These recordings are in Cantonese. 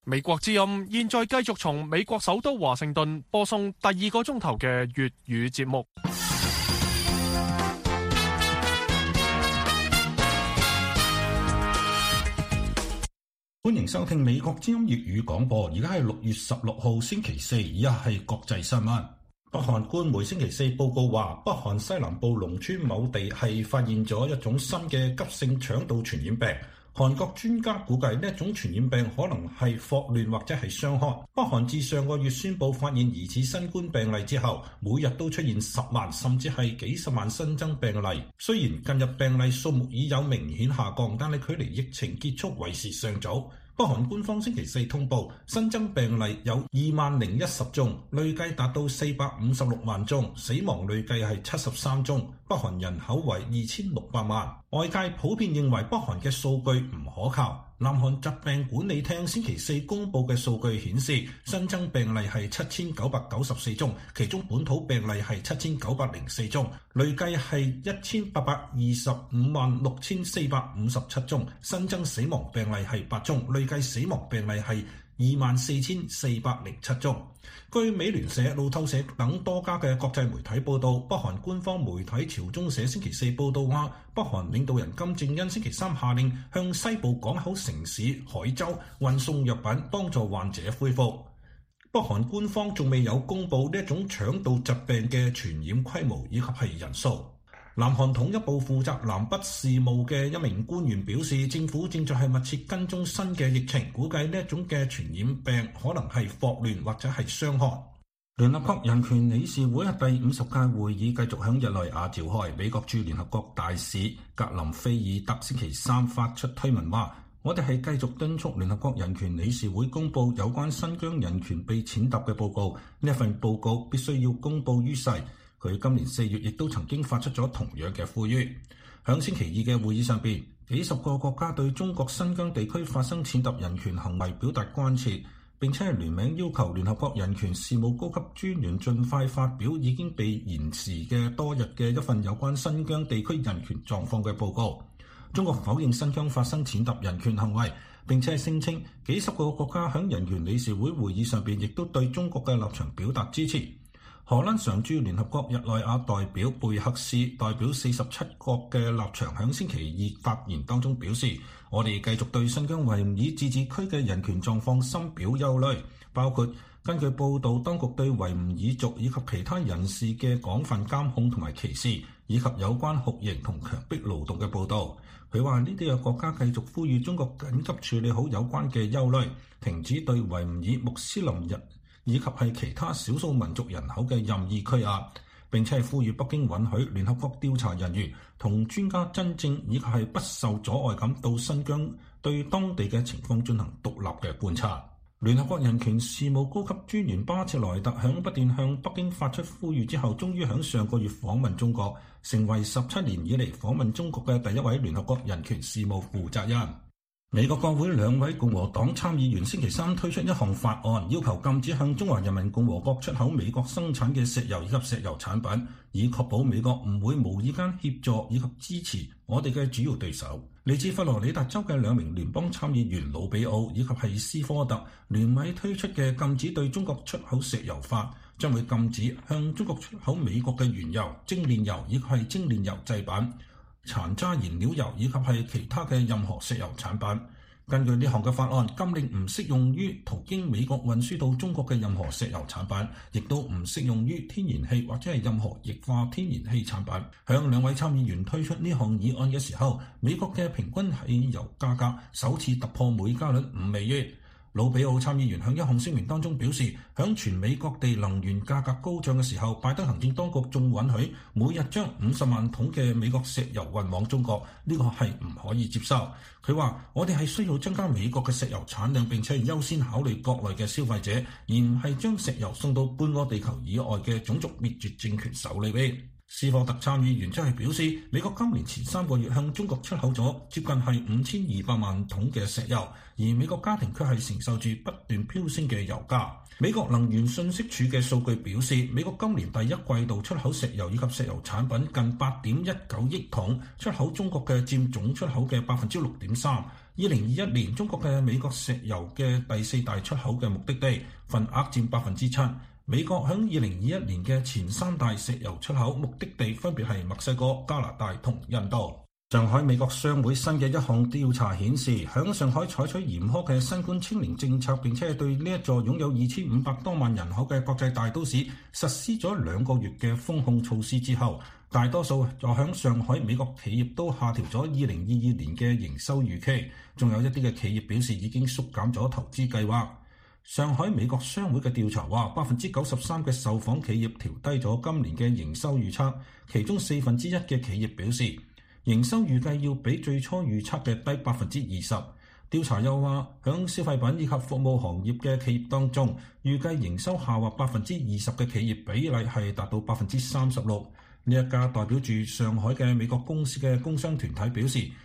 美國之音現在繼續從美國首都華盛頓播送第2個鐘頭嘅粵語節目。 歡迎收聽美國之音粵語廣播。而家係6月16號星期四，而家係國際新聞。北韓官媒星期四報告話，北韓西南部農村某地係發現咗一種新嘅急性腸道傳染病。韓國專家估計呢一種傳染病可能係霍亂或者係傷寒。北韓自上個月宣布發現疑似新冠病例之後，每日都出現10萬甚至係幾十萬新增病例。雖然近日病例數目已有明顯下降，但係距離疫情結束為時尚早。北韓官方星期四通報新增病例有20010宗，累計達到456萬宗，死亡累計係73宗。北韓人口為2600萬，外界普遍認為北韓嘅數據唔可靠。南韓疾病管理廳星期四公佈嘅數據顯示，新增病例係7994宗，其中本土病例係7904宗，累計係1,8256457宗，新增死亡病例係8宗，累計死亡病例係24,407宗。據美聯社、路透社等多家嘅國際媒體報道，北韓官方媒體朝中社星期四報道話，北韓領導人金正恩星期三下令向西部港口城市海州運送藥品，幫助患者恢復。北韓官方仲未有公布呢一種腸道疾病嘅傳染規模以及係人數。南韓統一部負責南北事務嘅一名官員表示，政府正在密切跟蹤新嘅疫情，估計呢一種嘅傳染病可能係霍亂或者係傷寒。聯合國人權理事會第50屆會議繼續響日內瓦召開。美國駐聯合國大使格林菲爾德星期三發出推文話，我哋係繼續敦促聯合國人權理事會公布有關新疆人權被踐踏嘅報告，呢一份報告必須要公布於世。佢今年4月亦都曾經發出咗同樣嘅呼籲。響星期二嘅會議上邊，幾十個國家對中國新疆地區發生踐踏人權行為表達關切，並且係聯名要求聯合國人權事務高級專員盡快發表已經被延遲嘅多日嘅一份有關新疆地區人權狀況嘅報告。中國否認新疆發生踐踏人權行為，並且係聲稱幾十個國家響人權理事會會議上邊亦都對中國嘅立場表達支持。荷蘭常駐聯合國日內瓦代表貝克斯代表47國嘅立場，響星期二發言當中表示，我哋繼續對新疆維吾爾自治區嘅人權狀況深表憂慮，包括根據報道，當局對維吾爾族以及其他人士嘅廣泛監控同埋歧視，以及有關酷刑同強迫勞動嘅報道。佢話呢啲嘅國家繼續呼籲中國緊急處理好有關嘅憂慮，停止對維吾爾穆斯林人以及係其他少數民族人口嘅任意拘押，並且係呼籲北京允許聯合國調查人員同專家真正以及係不受阻礙咁到新疆對當地嘅情況進行獨立嘅觀察。聯合國人權事務高級專員巴切萊特響不斷向北京發出呼籲之後，終於響上個月訪問中國，成為17年以嚟訪問中國嘅第一位聯合國人權事務負責人。美國國會2位共和黨參議員星期三推出一項法案，要求禁止向中華人民共和國出口美國生產嘅石油以及石油產品，以確保美國唔會無意間協助以及支持我哋嘅主要對手。嚟自佛羅里達州嘅2名聯邦參議員魯比奧以及係斯科特聯委推出嘅禁止對中國出口石油法，將會禁止向中國出口美國嘅原油、精煉油以及係精煉油製品、殘渣燃料油以及係其他嘅任何石油產品。根據呢項嘅法案，禁令唔適用於途經美國運輸到中國嘅任何石油產品，亦都唔適用於天然氣或者係任何液化天然氣產品。向2位參議員推出呢項議案嘅時候，美國嘅平均汽油價格首次突破每加侖5美元。魯比奧參議員向一項聲明當中表示，響全美各地能源價格高漲嘅時候，拜登行政當局仲允許每日將50萬桶嘅美國石油運往中國，呢個係唔可以接受。佢話：我哋係需要增加美國嘅石油產量，並且優先考慮國內嘅消費者，而唔係將石油送到半個地球以外嘅種族滅絕政權手裏邊。斯科特參議員則係表示，美國今年前3個月向中國出口咗接近係5200萬桶嘅石油，而美國家庭卻係承受住不斷飆升嘅油價。美國能源信息署嘅數據表示，美國今年第一季度出口石油以及石油產品近8.19億桶，出口中國嘅佔總出口嘅6.3%。 2021年中國嘅美國石油嘅第四大出口嘅目的地份額佔7%。美國喺2021年嘅前三大石油出口目的地分別係墨西哥、加拿大同印度。上海美國商會新嘅一項調查顯示，響上海採取嚴苛嘅新冠清零政策，並且對呢一座擁有2500多萬人口嘅國際大都市實施咗2個月嘅封控措施之後，大多數就響上海美國企業都下調咗2022年嘅營收預期，仲有一啲嘅企業表示已經縮減咗投資計劃。上海美國商會嘅調查話，93%嘅受訪企業調低咗今年嘅營收預測，其中1/4嘅企業表示營收預計要比最初預測嘅低20%。調查又話，響消費品以及服務行業嘅企業當中，預計營收下滑20%嘅企業比例係達到36%。呢一家代表住上海嘅美國公司嘅工商團體表示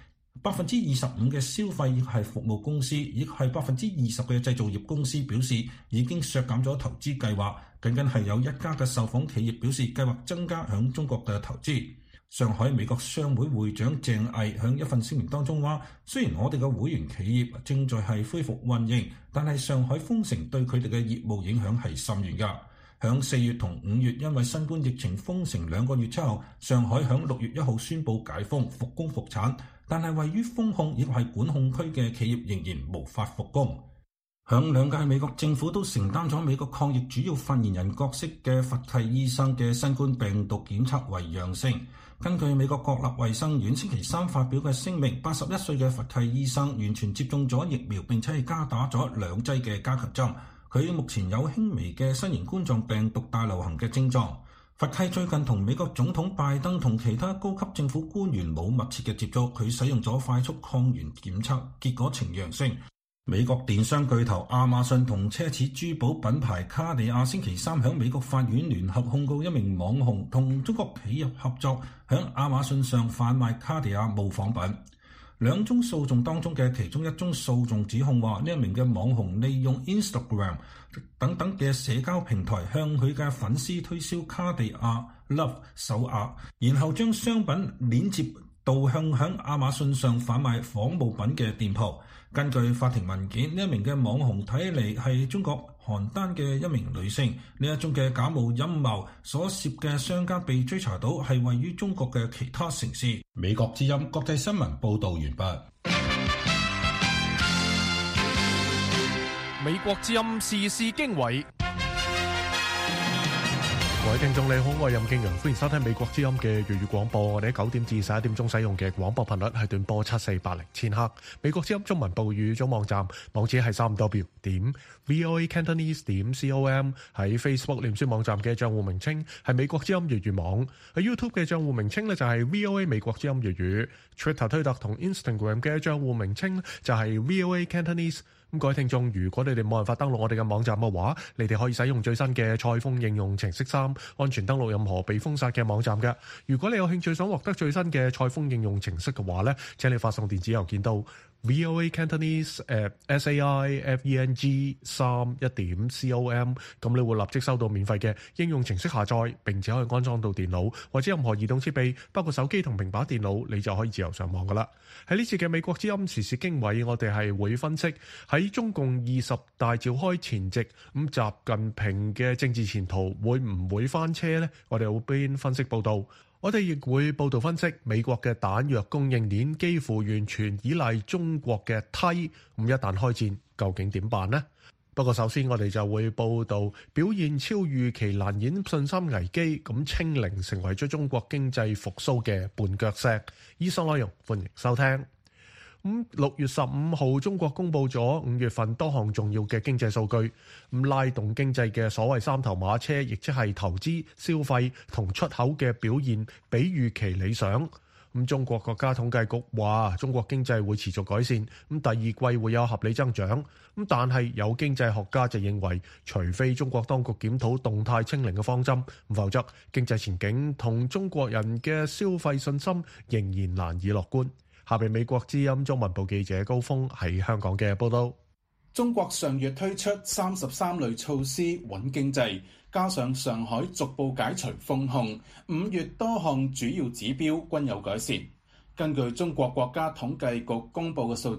，25%嘅消費亦係服務公司，亦係20%嘅製造業公司表示已經削減咗投資計劃。僅係有一家嘅受訪企業表示計劃增加響中國嘅投資。上海美國商會會長鄭毅響一份聲明當中話，雖然我哋嘅會員企業正在係恢復運營，但係上海封城對佢哋嘅業務影響係深遠㗎。響4月同5月因為新冠疫情封城2個月之後，上海響6月1號宣布解封復工復產，但係位於封控亦係管控區嘅企業仍然無法復工。響2屆美國政府都承擔咗美國抗疫主要發言人角色嘅佛契醫生嘅新冠病毒檢測為陽性。根據美國國立衛生院星期3發表嘅聲明，81歲嘅佛契醫生完全接種咗疫苗，並且係加打咗2劑嘅加強針。佢目前有輕微嘅新型冠狀病毒大流行嘅症狀。佛契最近同美國總統拜登同其他高級政府官員冇密切嘅接觸，佢使用咗快速抗原檢測，結果呈陽性。美國電商巨頭亞馬遜同奢侈珠寶品牌卡地亞星期3喺美國法院聯合控告一名網紅同中國企業合作喺亞馬遜上販賣卡地亞模仿品。2宗訴訟當中嘅其中1宗訴訟指控話，呢一名嘅網紅利用 Instagram 等等嘅社交平台向佢嘅粉絲推銷卡地亞 Love 手鐲，然後將商品鏈接導向喺亞馬遜上販賣仿冒品嘅店鋪。根據法庭文件，呢一名嘅網紅睇嚟係中國邯鄲嘅一名女性。呢一宗嘅假冒陰謀所涉嘅商家被追查到係位於中國嘅其他城市。美國之音國際新聞報導完畢。 美國之音時事經緯。各位聽眾你好，我係任敬陽，歡迎收聽美國之音嘅粵語廣播。我哋喺9點至11點鐘使用嘅廣播頻率係短波7480千赫。美國之音中文部語種網站網址係3w.voacantonese.com。喺 Facebook 臉書網站嘅賬戶名稱係美國之音粵語網。喺 YouTube 嘅賬戶名稱呢就係 VOA 美國之音粵語。Twitter 推特同 Instagram 嘅賬戶名稱就係 VOA Cantonese。咁各位聽眾，如果你哋冇辦法登錄我哋嘅網站嘅話，你哋可以使用最新嘅蔡豐應用程式3，安全登錄任何被封殺嘅網站嘅。如果你有興趣想獲得最新嘅蔡豐應用程式嘅話呢，請你發送電子郵件到 voacantonese@SAIFENG31.com， 咁你會立即收到免費嘅應用程式下載，並且可以安裝到電腦或者任何移動設備，包括手機同平板電腦，你就可以自由上網噶啦。喺呢次嘅美國之音時事經緯，我哋係會分析喺中共20大召開前夕，咁習近平嘅政治前途會唔會翻車呢？我哋會邊分析報導。我哋亦會報導分析美國嘅彈藥供應鏈幾乎完全依賴中國嘅梯，咁一旦開戰究竟點辦呢？不過首先我哋就會報導表現超預期難掩信心危機，咁清零成為咗中國經濟復甦嘅絆腳石。以上內容歡迎收聽。6月15號，中國公布咗5月份多項重要嘅經濟數據，拉動經濟嘅所謂三頭馬車，亦即係投資、消費同出口嘅表現比預期理想。中國國家統計局話，中國經濟會持續改善，第二季會有合理增長。但係有經濟學家就認為，除非中國當局檢討動態清零嘅方針，否則經濟前景同中國人嘅消費信心仍然難以樂觀。下邊美國之音中文部記者高峰喺香港嘅報道。 中國上月推出33類措施穩經濟，加上上海逐步解除封控，5月多項主要指標均有改善。根據中國國家統計局公布嘅數字，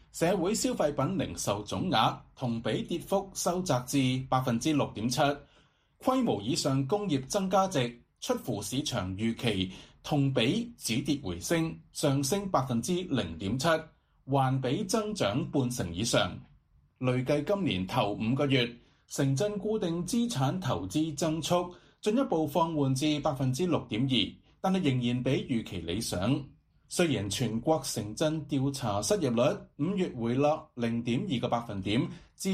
社會消費品零售總額同比跌幅收窄至 6.7%， 規模以上工業增加值出乎市場預期，同比止跌回升，上升 0.7%， 環比增長半成以上。累計今年頭5個月，城鎮固定資產投資增速進一步放緩至 6.2%， 但係仍然比預期理想。雖然全國城鎮調查失業率5月回落 0.2 個百分點至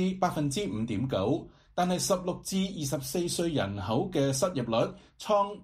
5.9%， 但係16至24歲人口嘅失業率創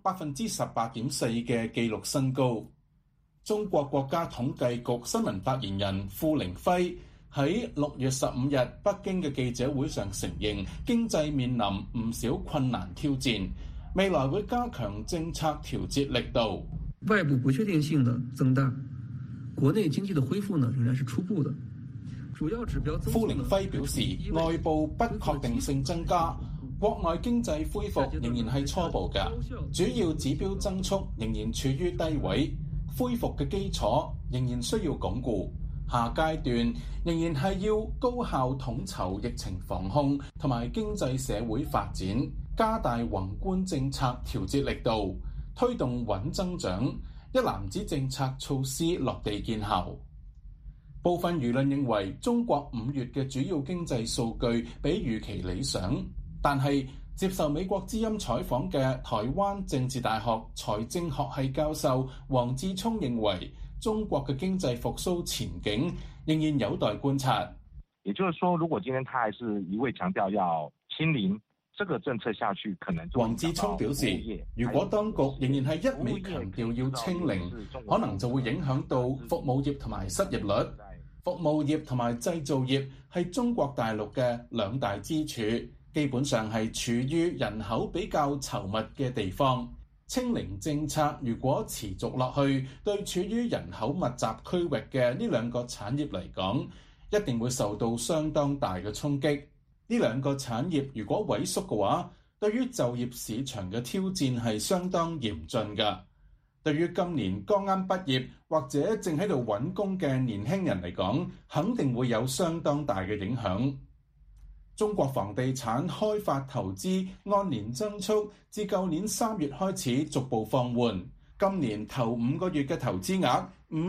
18.4% 嘅紀錄新高。中國國家統計局新聞發言人傅凌輝喺6月15日北京嘅記者會上承認，經濟面臨唔少困難挑戰，未來會加強政策調節力度。 外部不確定性的增大，國內經濟的恢復呢仍然是初步的，主要指標。 傅凌輝表示，外部不確定性增加，國內經濟恢復仍然係初步嘅，主要指標增速仍然處於低位，恢復嘅基礎仍然需要鞏固。下階段仍然係要高效統籌疫情防控同埋經濟社會發展，加大宏觀政策調節力度，推動穩增長，一籃子政策措施落地見效。部分輿論認為中國5月嘅主要經濟數據比預期理想，但係接受美國之音採訪嘅台灣政治大學財政學系教授黃志聰認為，中國嘅經濟復甦前景仍然有待觀察。 也就是說，如果今天他還是一味強調要清零，這個政策下去可能。 黃志聰表示，如果當局仍然係一味強調要清零，可能就會影響到服務業同埋失業率。服務業同埋製造業係中國大陸嘅兩大支柱，基本上係處於人口比較稠密嘅地方。清零政策如果持續落去，對處於人口密集區域嘅呢兩個產業嚟講，一定會受到相當大嘅衝擊。呢兩個產業如果萎縮嘅話，對於就業市場嘅挑戰係相當嚴峻㗎。對於今年剛啱畢業或者正喺度揾工嘅年輕人嚟講，肯定會有相當大嘅影響。中國房地產開發投資按年增速自舊年3月開始逐步放緩，今年頭5個月嘅投資額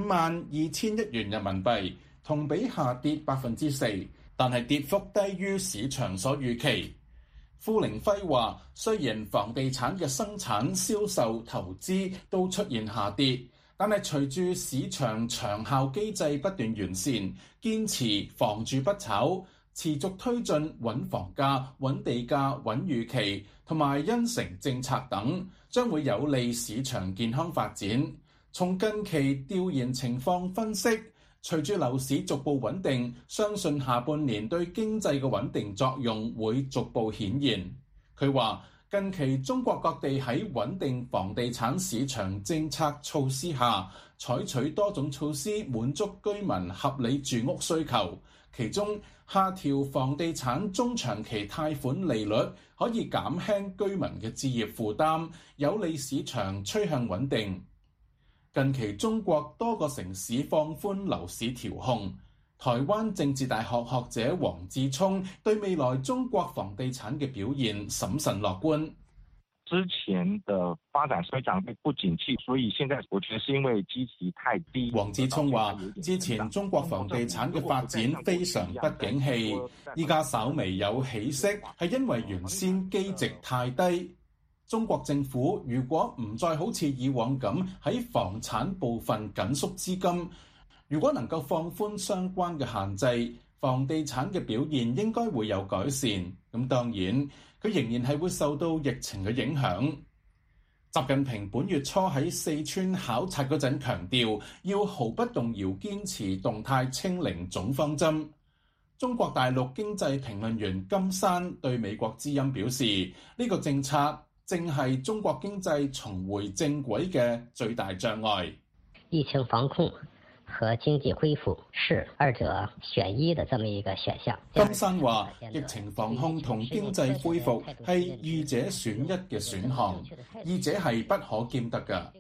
52,000億元人民幣，同比下跌 4%， 但係跌幅低於市場所預期。傅凌輝話，雖然房地產嘅生產、銷售、投資都出現下跌，但係隨住市場長效機制不斷完善，堅持房住不炒，持續推進穩房價、穩地價、穩預期同埋因城政策等，將會有利市場健康發展。從近期調研情況分析，隨住樓市逐步穩定，相信下半年對經濟嘅穩定作用會逐步顯現。佢話，近期中國各地喺穩定房地產市場政策措施下，採取多種措施滿足居民合理住屋需求，其中下調房地產中長期貸款利率可以減輕居民嘅置業負擔，有利市場趨向穩定。近期中國多個城市放寬樓市調控，台灣政治大學學者黃志聰對未來中國房地產嘅表現審慎樂觀。 之前的發展非常不景氣，所以現在我覺得是因為基期太低。 黃志聰話，之前中國房地產嘅發展非常不景氣，依家稍微有起色，係因為原先基值太低。中國政府如果唔再好似以往咁喺房產部分緊縮資金，如果能夠放寬相關嘅限制，房地產嘅表現應該會有改善。咁當然，佢仍然係會受到疫情嘅影響。習近平本月初喺四川考察嗰陣強調，要毫不動搖堅持動態清零總方針。中國大陸經濟評論員金山對美國之音表示，呢個政策正係中國經濟重回正軌嘅最大障礙。 疫情防控和經濟恢復是二者選一的這麼一個選項。 金山話，疫情防控同經濟恢復係二者選一嘅選項，二者係不可兼得㗎。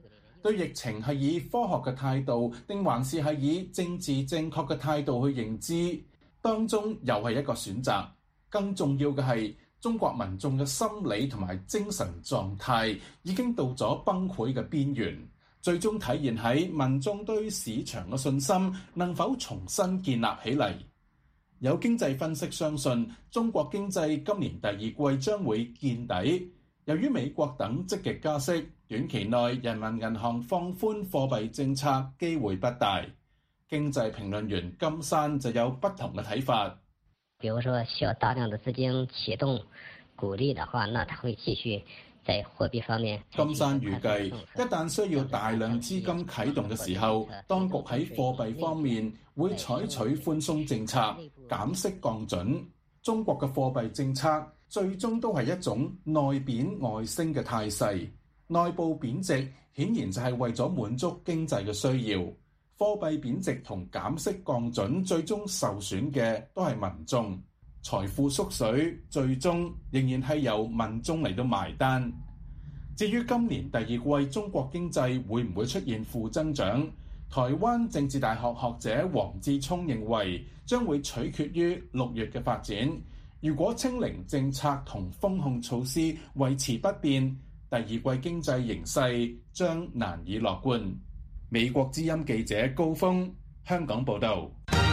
對疫情係以科學嘅態度，定還是係以政治正確嘅態度去認知，當中又係一個選擇。更重要嘅係，中國民眾嘅心理同埋精神狀態已經到咗崩潰嘅邊緣，最終體現喺民眾對市場嘅信心能否重新建立起嚟。有經濟分析相信，中國經濟今年第二季將會見底。由於美國等積極加息，短期內人民銀行放寬貨幣政策機會不大。經濟評論員金山就有不同嘅睇法。 比如說需要大量的資金啟動鼓勵的話，那它會繼續在貨幣方面。 金山預計，一旦需要大量資金啟動嘅時候，當局喺貨幣方面會採取寬鬆政策，減息降準。中國嘅貨幣政策最終都係一種內貶外升嘅態勢，內部貶值顯然就係為咗滿足經濟嘅需要。貨幣貶值同減息降準最終受損嘅都係民眾，財富縮水最終仍然係由民眾嚟到埋單。至於今年第二季中國經濟會唔會出現負增長，台灣政治大學學者黃志聰認為將會取決於6月嘅發展。如果清零政策同封控措施維持不變，第二季經濟形勢將難以樂觀。美國之音記者高峰，香港報導。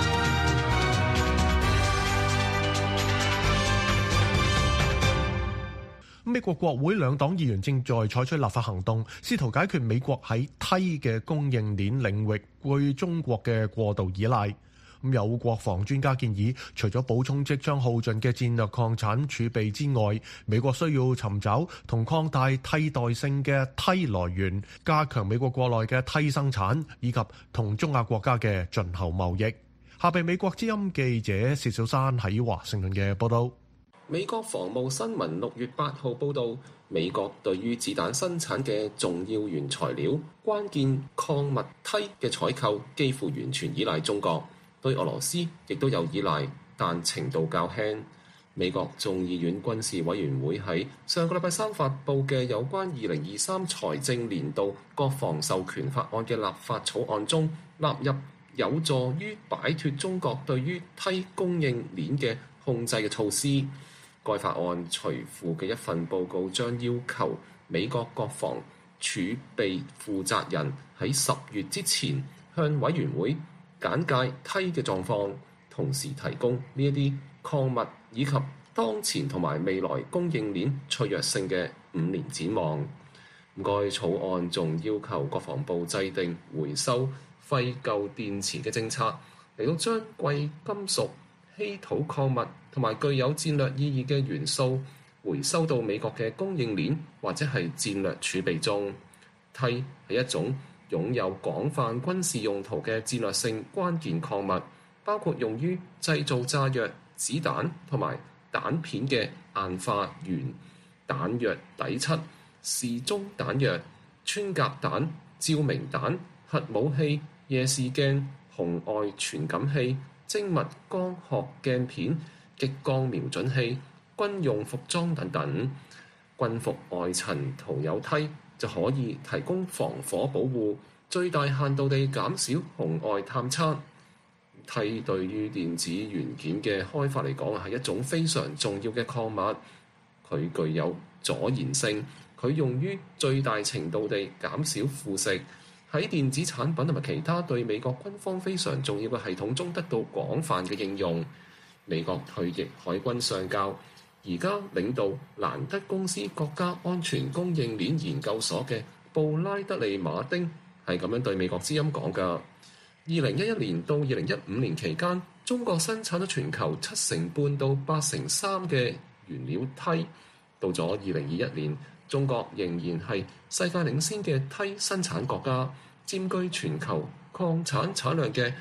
美國國會兩黨議員正在採取立法行動，試圖解決美國喺鈦嘅供應鏈領域對中國嘅過度依賴。有國防專家建議，除咗補充即將耗盡嘅戰略礦產儲備之外，美國需要尋找同擴大替代性嘅鈦來源，加強美國國內嘅鈦生產，以及同中亞國家嘅進口貿易。下邊美國之音記者薛小山喺華盛頓嘅報道。 美國防務新聞6月8號報導，美國對於子彈生產嘅重要原材料關鍵礦物鈦嘅採購幾乎完全依賴中國。對俄羅斯亦都有依賴，但程度較輕。美國眾議院軍事委員會喺上個禮拜三發布嘅有關2023財政年度國防授權法案嘅立法草案中，納入有助於擺脫中國對於鈦供應鏈嘅控制嘅措施。該法案隨附嘅一份報告將要求美國國防儲備負責人喺10月之前向委員會簡介鈦嘅狀況，同時提供呢一啲礦物以及當前同埋未來供應鏈脆弱性嘅5年展望。該草案仲要求國防部制定回收廢舊電池嘅政策，嚟到將貴金屬、稀土礦物同埋具有戰略意義嘅元素回收到美國嘅供應鏈或者係戰略儲備中。鈦係一種擁有廣泛軍事用途嘅戰略性關鍵礦物，包括用於製造炸藥、子彈同埋彈片嘅硬化銨、彈藥底漆、時鐘彈藥、穿甲彈、照明彈、核武器、夜視鏡、紅外傳感器、精密光學鏡片、激光瞄準器、軍用服裝等等。軍服外層塗有鈦就可以提供防火保護，最大限度地減少紅外探測。鈦對於電子元件嘅開發嚟講係一種非常重要嘅礦物，佢具有阻燃性，佢用於最大程度地減少腐蝕，喺電子產品同埋其他對美國軍方非常重要嘅系統中得到廣泛嘅應用。美國退役海軍上校，而家領導蘭德公司國家安全供應鏈研究所嘅布拉德利馬丁係咁樣對美國之音講㗎。2011年到2015年期間，中國生產咗全球7成半到8成3嘅原料鈦。到咗2021年，中國仍然係世界領先嘅鈦生產國家，佔據全球礦產產量嘅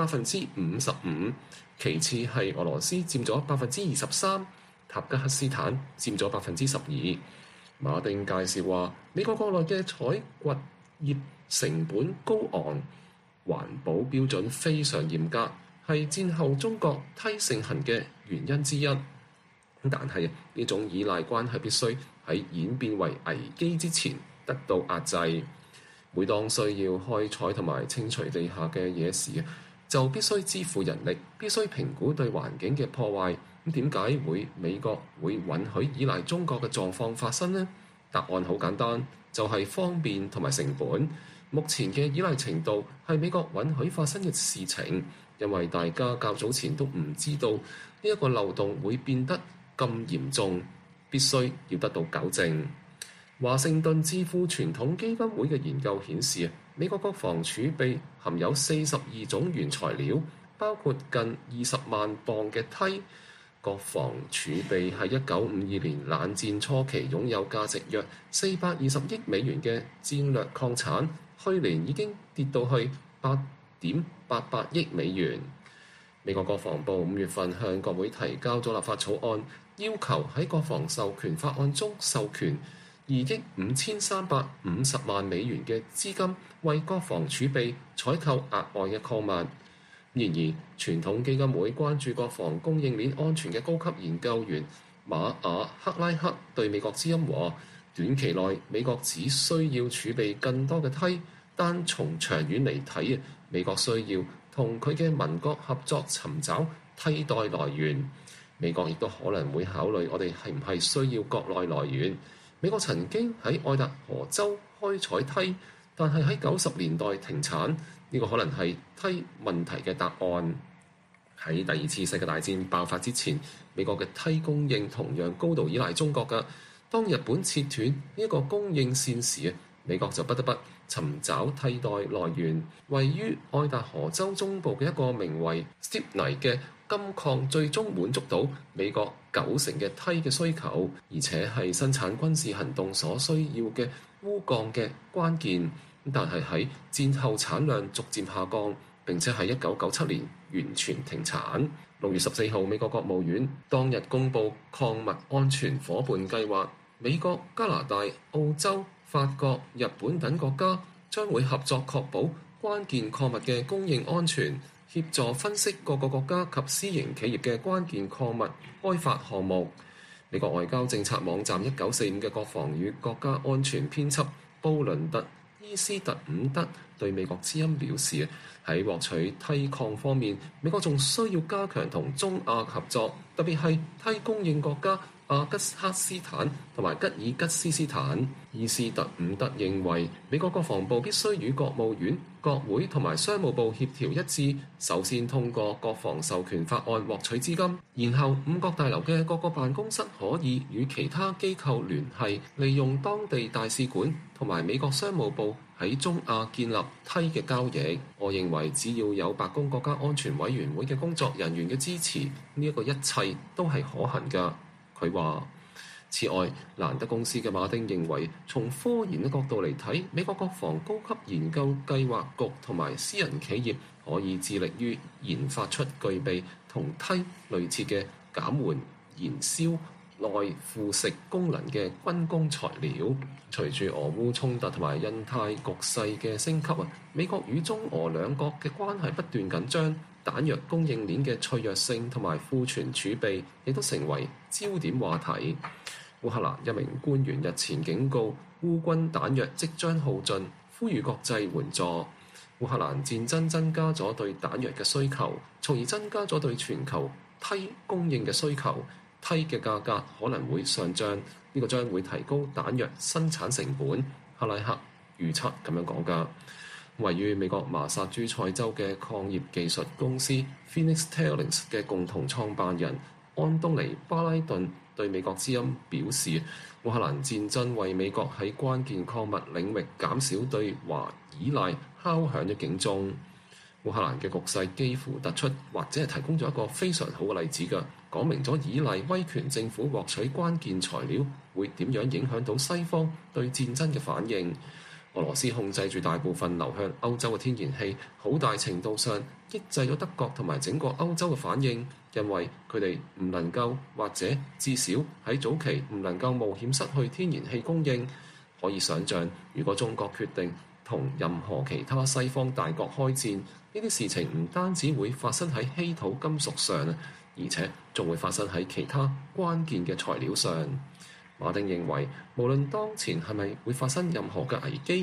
55%，其次係俄羅斯佔咗23%，塔吉克斯坦佔咗12%。馬丁介紹話，美國國內嘅採掘業成本高昂，環保標準非常嚴格，係戰後中國鈦盛行嘅原因之一。但係呢種依賴關係必須喺演變為危機之前得到壓制。 每當需要開採同埋清除地下嘅嘢時，就必須支付人力，必須評估對環境嘅破壞。咁點解美國會允許依賴中國嘅狀況發生呢？答案好簡單，就係方便同埋成本。目前嘅依賴程度係美國允許發生嘅事情，因為大家較早前都唔知道呢一個漏洞會變得咁嚴重，必須要得到糾正。華盛頓智庫傳統基金會嘅研究顯示，美國國防儲備含有42種原材料，包括近20萬磅嘅鈦。國防儲備喺1952年冷戰初期擁有價值約420億美元嘅戰略礦產，去年已經跌到去8.88億美元。美國國防部5月份向國會提交咗立法草案，要求喺國防授權法案中授權2億5350萬美元嘅資金，為國防儲備採購額外嘅礦物。然而，傳統基金會關注國防供應鏈安全嘅高級研究員馬雅克拉克對美國之音話：短期內美國只需要儲備更多嘅鈦，但從長遠嚟睇，美國需要同佢嘅盟國合作尋找替代來源。美國亦都可能會考慮我哋係唔係需要國內來源。美國曾經喺愛達荷州開採鈦，但係喺90年代停產。呢個可能係鈦問題嘅答案。喺第二次世界大戰爆發之前，美國嘅鈦供應同樣高度依賴中國㗎。當日本切斷呢一個供應線時，美國就不得不尋找替代來源。位於愛達荷州中部嘅一個名為 Stibnite 嘅金礦，最終滿足到美國90%嘅鈦嘅需求，而且係生產軍事行動所需要嘅鎢鋼嘅關鍵。但係喺戰後產量逐漸下降，並且喺1997年完全停產。6月14號，美國國務院當日公布礦物安全夥伴計劃，美國、加拿大、澳洲、法國、日本等國家將會合作確保關鍵礦物嘅供應安全，協助分析各個國家及私營企業嘅關鍵礦物開發項目。美國外交政策網站1945嘅國防與國家安全編輯布倫特伊斯特伍德對美國之音表示，喺獲取鈦礦方面，美國仲需要加強同中亞合作，特別係鈦供應國家阿吉克斯坦同埋吉爾吉斯斯坦。伊斯特伍德認為，美國國防部必須與國務院、國會同埋商務部協調一致，首先通過國防授權法案獲取資金，然後五角大樓嘅各個辦公室可以與其他機構聯繫，利用當地大使館同埋美國商務部喺中亞建立鈦嘅交易。我認為只要有白宮國家安全委員會嘅工作人員嘅支持，呢一個一切都係可行㗎。佢話：此外，蘭德公司嘅馬丁認為，從科研嘅角度嚟睇，美國國防高級研究計劃局同埋私人企業可以致力於研發出具備同鈦類似嘅減緩燃燒內腐蝕功能嘅軍工材料。隨住俄烏衝突同埋印太局勢嘅升級，美國與中俄兩國嘅關係不斷緊張，彈藥供應鏈嘅脆弱性同埋庫存儲備亦都成為焦點話題。烏克蘭一名官員日前警告，烏軍彈藥即將耗盡，呼籲國際援助。烏克蘭戰爭增加咗對彈藥嘅需求，從而增加咗對全球鈦供應嘅需求。鈦嘅價格可能會上漲，呢個將會提高彈藥生產成本。克拉克預測咁樣講㗎。位於美國麻薩諸塞州嘅礦業技術公司 Phoenix Tailings 嘅共同創辦人安東尼巴拉頓對美國之音表示，烏克蘭戰爭為美國喺關鍵礦物領域減少對華依賴敲響咗警鐘。烏克蘭嘅局勢幾乎突出，或者係提供咗一個非常好嘅例子㗎，講明咗依賴威權政府獲取關鍵材料會點樣影響到西方對戰爭嘅反應。俄羅斯控制住大部分流向歐洲嘅天然氣，好大程度上抑制咗德國同埋整個歐洲嘅反應，因為佢哋唔能夠，或者至少喺早期唔能夠冒險失去天然氣供應。可以想像，如果中國決定同任何其他西方大國開戰，呢啲事情唔單止會發生喺稀土金屬上，而且仲會發生喺其他關鍵嘅材料上。馬丁認為，無論當前係咪會發生任何嘅危機，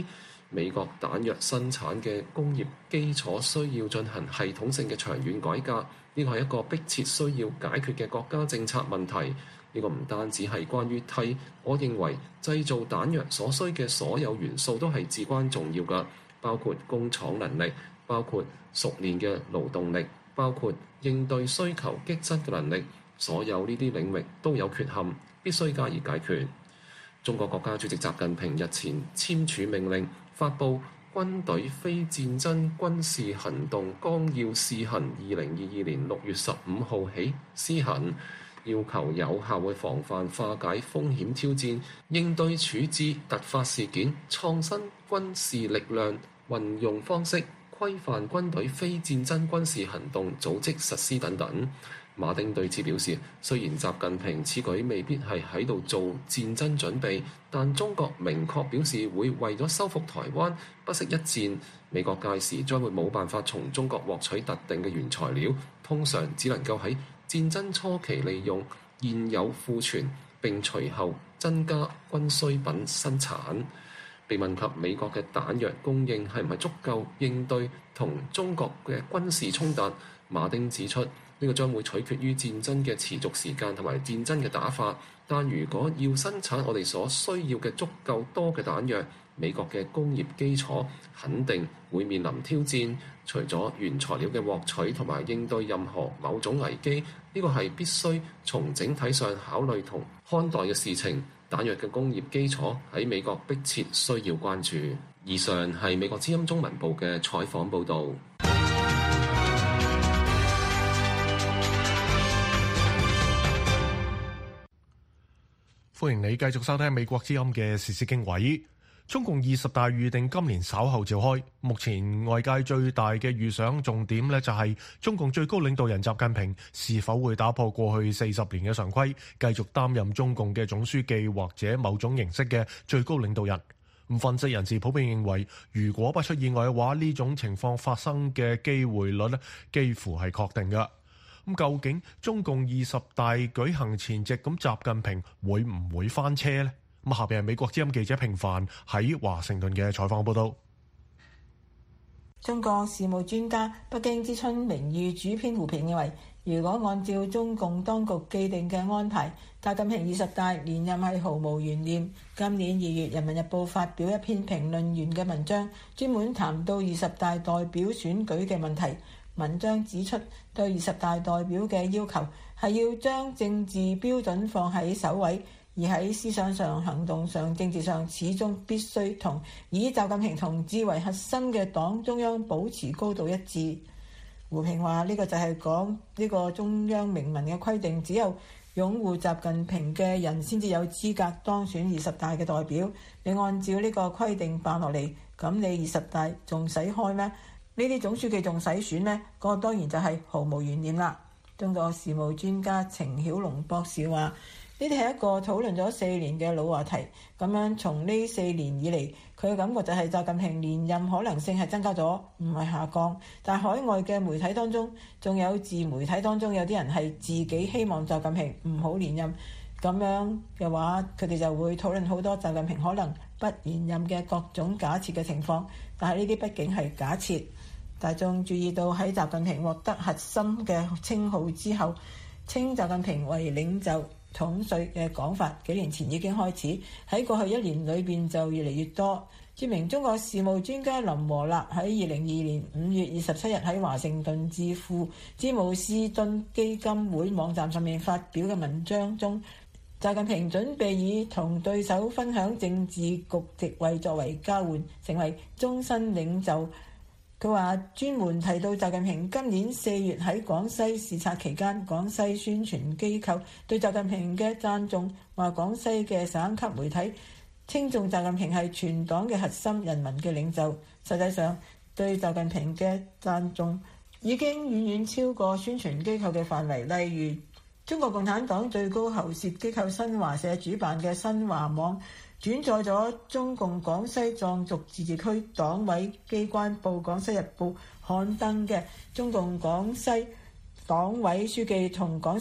美國彈藥生產嘅工業基礎需要進行系統性嘅長遠改革，呢個係一個迫切需要解決嘅國家政策問題。呢個唔單止係關於鈦，我認為製造彈藥所需嘅所有元素都係至關重要㗎，包括工廠能力，包括熟練嘅勞動力，包括應對需求激增嘅能力。所有呢啲領域都有缺陷，必須加以解決。中國國家主席習近平日前簽署命令，發布軍隊非戰爭軍事行動綱要試行，2022年6月15號起施行，要求有效嘅防範化解風險挑戰，應對處置突發事件，創新軍事力量運用方式，規範軍隊非戰爭軍事行動組織實施等等。馬丁對此表示，雖然習近平此舉未必係喺度做戰爭準備，但中國明確表示會為咗收復台灣不惜一戰。美國屆時將會冇辦法從中國獲取特定嘅原材料，通常只能夠喺戰爭初期利用現有庫存，並隨後增加軍需品生產。被問及美國嘅彈藥供應係唔係足夠應對同中國嘅軍事衝突，馬丁指出，呢個將會取決於戰爭嘅持續時間同埋戰爭嘅打法，但如果要生產我哋所需要嘅足夠多嘅彈藥，美國嘅工業基礎肯定會面臨挑戰。除咗原材料嘅獲取同埋應對任何某種危機，呢個係必須從整體上考慮同看待嘅事情。彈藥嘅工業基礎喺美國迫切需要關注。以上係美國之音中文部嘅採訪報導。 歡迎你繼續收聽美國之音嘅時事經緯。中共20大預定今年稍後召開，目前外界最大嘅預想重點呢，就係中共最高領導人習近平是否會打破過去40年嘅常規，繼續擔任中共嘅總書記或者某種形式嘅最高領導人。分析人士普遍認為，如果不出意外嘅話，呢種情況發生嘅機會率呢，幾乎係確定嘅。究竟中共20大舉行前夕，習近平會唔會翻車呢？下邊係美國之音記者平凡喺華盛頓嘅採訪報道。 中國事務專家北京之春名譽主編胡平認為，如果按照中共當局既定嘅安排，習近平20大連任係毫無懸念。今年2月，《人民日報》發表一篇評論員嘅文章，專門談到20大代表選舉嘅問題。文章指出，對20大代表嘅要求係要將政治標準放喺首位，而喺思想上、行動上、政治上，始終必須同以習近平同志為核心嘅黨中央保持高度一致。胡平話：呢個就係講呢個中央明文嘅規定，只有擁護習近平嘅人先至有資格當選20大嘅代表。你按照呢個規定辦落嚟，咁你20大仲使開咩？呢啲總書記仲使選呢？嗰個當然就係毫無懸念啦。中國事務專家程曉龍博士話：呢啲係一個討論咗4年嘅老話題。咁樣從呢4年以嚟，佢嘅感覺就係習近平連任可能性係增加咗，唔係下降。但海外嘅媒體當中，仲有自媒體當中有啲人係自己希望習近平唔好連任。咁樣嘅話，佢哋就會討論好多習近平可能不連任嘅各種假設嘅情況。但係呢啲畢竟係假設。大眾注意到喺習近平獲得核心嘅稱號之後，稱習近平為領袖統帥嘅講法，幾年前已經開始，喺過去1年裏邊就越嚟越多。著名中國事務專家林和立喺2022年5月27日喺華盛頓智庫詹姆斯敦基金會網站上面發表嘅文章中，習近平準備以同對手分享政治局席位作為交換，成為終身領袖。佢話專門提到習近平今年4月喺廣西視察期間，廣西宣傳機構對習近平嘅讚頌，話廣西嘅省級媒體稱頌習近平係全黨嘅核心人民嘅領袖。實際上，對習近平嘅讚頌已經遠遠超過宣傳機構嘅範圍。例如，中國共產黨最高喉舌機構新華社主辦嘅新華網轉載咗中共廣西壯族自治區黨委機關報《廣西日報》刊登嘅中共廣西黨委書記同廣西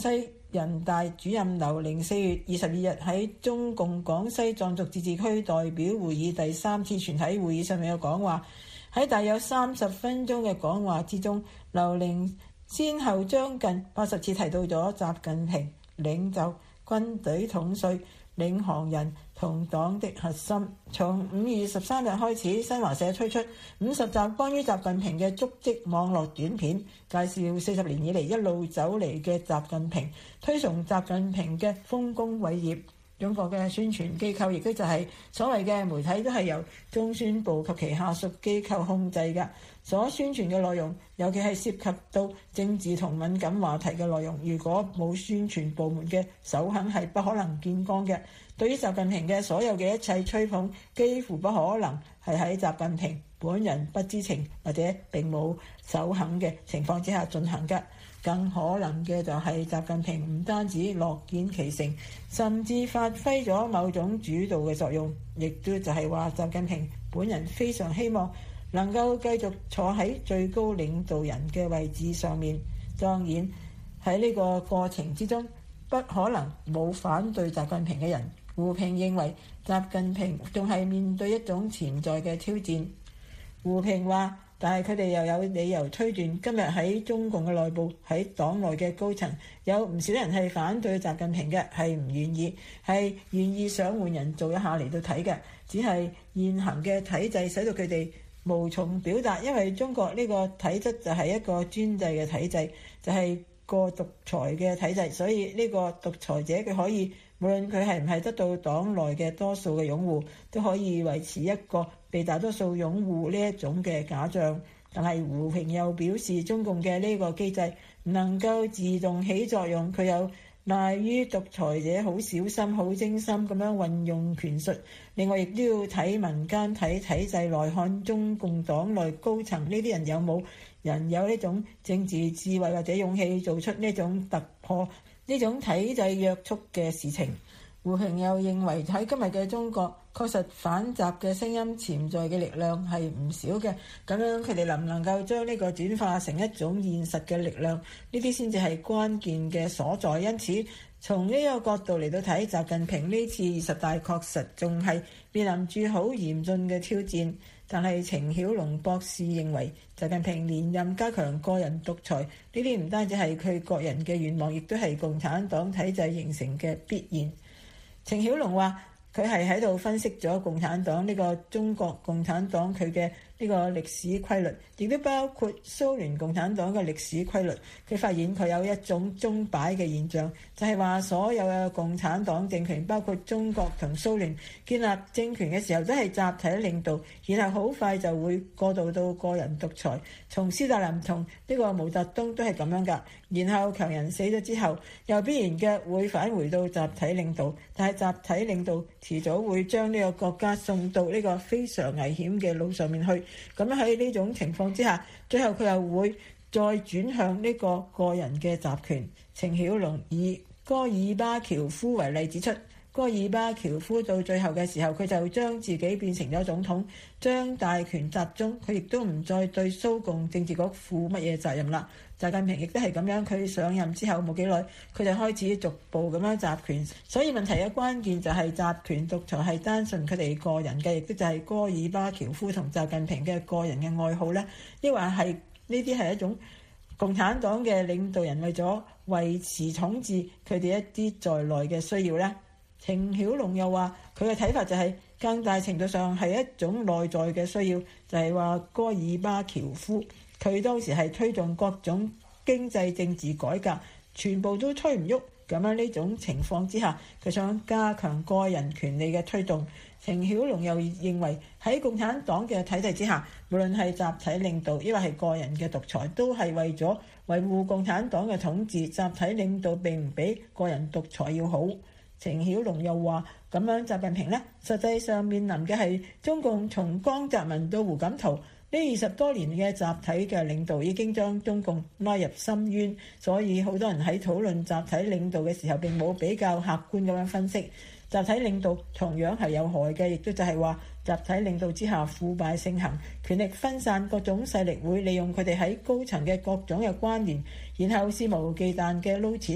人大主任劉玲4月22日喺中共廣西壯族自治區代表會議第3次全體會議上面有講話。喺大約30分鐘嘅講話之中，劉玲先後將近80次提到咗習近平、領袖、軍隊統帥、領航人同黨的核心。從5月13日開始，新華社推出50集關於習近平嘅足跡網絡短片，介紹40年以嚟一路走嚟嘅習近平，推崇習近平嘅豐功偉業。中國嘅宣傳機構亦都就係所謂嘅媒體，都係由中宣部及其下屬機構控制嘅。所宣傳嘅內容，尤其係涉及到政治同敏感話題嘅內容，如果冇宣傳部門嘅首肯係不可能見光嘅。對於習近平嘅所有嘅一切吹捧，幾乎不可能係喺習近平本人不知情或者並冇首肯嘅情況之下進行嘅。更可能嘅就係習近平唔單止樂見其成，甚至發揮咗某種主導嘅作用，亦都就係話習近平本人非常希望能夠繼續坐喺最高領導人嘅位置上面。當然喺呢個過程之中，不可能冇反對習近平嘅人。胡平認為習近平仲係面對一種潛在嘅挑戰。胡平話，但係佢哋又有理由推斷，今日喺中共嘅內部，喺黨內嘅高層有唔少人係反對習近平嘅，係唔願意，係願意想換人做一下嚟到睇嘅。只係現行嘅體制使到佢哋無從表達，因為中國呢個體質就係一個專制嘅體制，就係個獨裁嘅體制，所以呢個獨裁者佢可以無論佢係唔係得到黨內嘅多數嘅擁護，都可以維持一個被大多數擁護呢一種嘅假象。但係胡平又表示，中共嘅呢個機制唔能夠自動起作用，佢有賴於獨裁者好小心、好精心咁樣運用權術。另外亦都要睇民間、睇體制來看中共黨內高層呢啲人有冇人有呢種政治智慧或者勇氣做出呢種突破呢種體制約束嘅事情。胡平又認為喺今日嘅中國，確實反習嘅聲音潛在嘅力量係唔少嘅，咁樣佢哋能唔能夠將呢個轉化成一種現實嘅力量，呢啲先至係關鍵嘅所在。因此從呢個角度嚟到睇，習近平呢次20大確實仲係面臨住好嚴峻嘅挑戰。但係程曉龍博士認為，習近平連任加強個人獨裁，呢啲唔單止係佢個人嘅願望，亦都係共產黨體制形成嘅必然。程曉龍話，佢係喺度分析咗共產黨呢個中國共產黨佢嘅呢個歷史規律，亦都包括蘇聯共產黨嘅歷史規律。佢發現佢有一種鐘擺嘅現象，就係話所有嘅共產黨政權，包括中國同蘇聯建立政權嘅時候，都係集體領導，然後好快就會過渡到個人獨裁。從斯大林同呢個毛澤東都係咁樣㗎。然後強人死咗之後，又必然嘅會返回到集體領導，但係集體領導遲早會將呢個國家送到呢個非常危險嘅路上面去。咁喺呢種情況之下，最後佢又會再轉向呢個個人嘅集權。程曉龍以戈爾巴喬夫為例指出，戈爾巴喬夫到最後嘅時候，佢就將自己變成咗總統，將大權集中，佢亦都唔再對蘇共政治局負乜嘢責任啦。習近平亦都係咁樣，佢上任之後冇幾耐，佢就開始逐步咁樣集權。所以問題嘅關鍵就係集權獨裁係單純佢哋個人嘅，亦都就係戈爾巴喬夫同習近平嘅個人嘅愛好呢，抑或係呢啲係一種共產黨嘅領導人為咗維持統治佢哋一啲在內嘅需要呢？程曉龍又話，佢嘅睇法就係更大程度上係一種內在嘅需要，就係話戈爾巴喬夫佢當時係推動各種經濟政治改革，全部都推唔喐。咁樣呢種情況之下，佢想加強個人權利嘅推動。程曉龍又認為喺共產黨嘅體制之下，無論係集體領導抑或係個人嘅獨裁，都係為咗維護共產黨嘅統治。集體領導並唔比個人獨裁要好。程曉龍又話，咁樣習近平呢，實際上面臨嘅係中共從江澤民到胡錦濤呢20多年嘅集體嘅領導已經將中共拉入深淵，所以好多人喺討論集體領導嘅時候並冇比較客觀咁樣分析。集體領導同樣係有害嘅，亦都就係話集體領導之下腐敗盛行，權力分散，各種勢力會利用佢哋喺高層嘅各種嘅關聯，然後肆無忌憚嘅撈錢，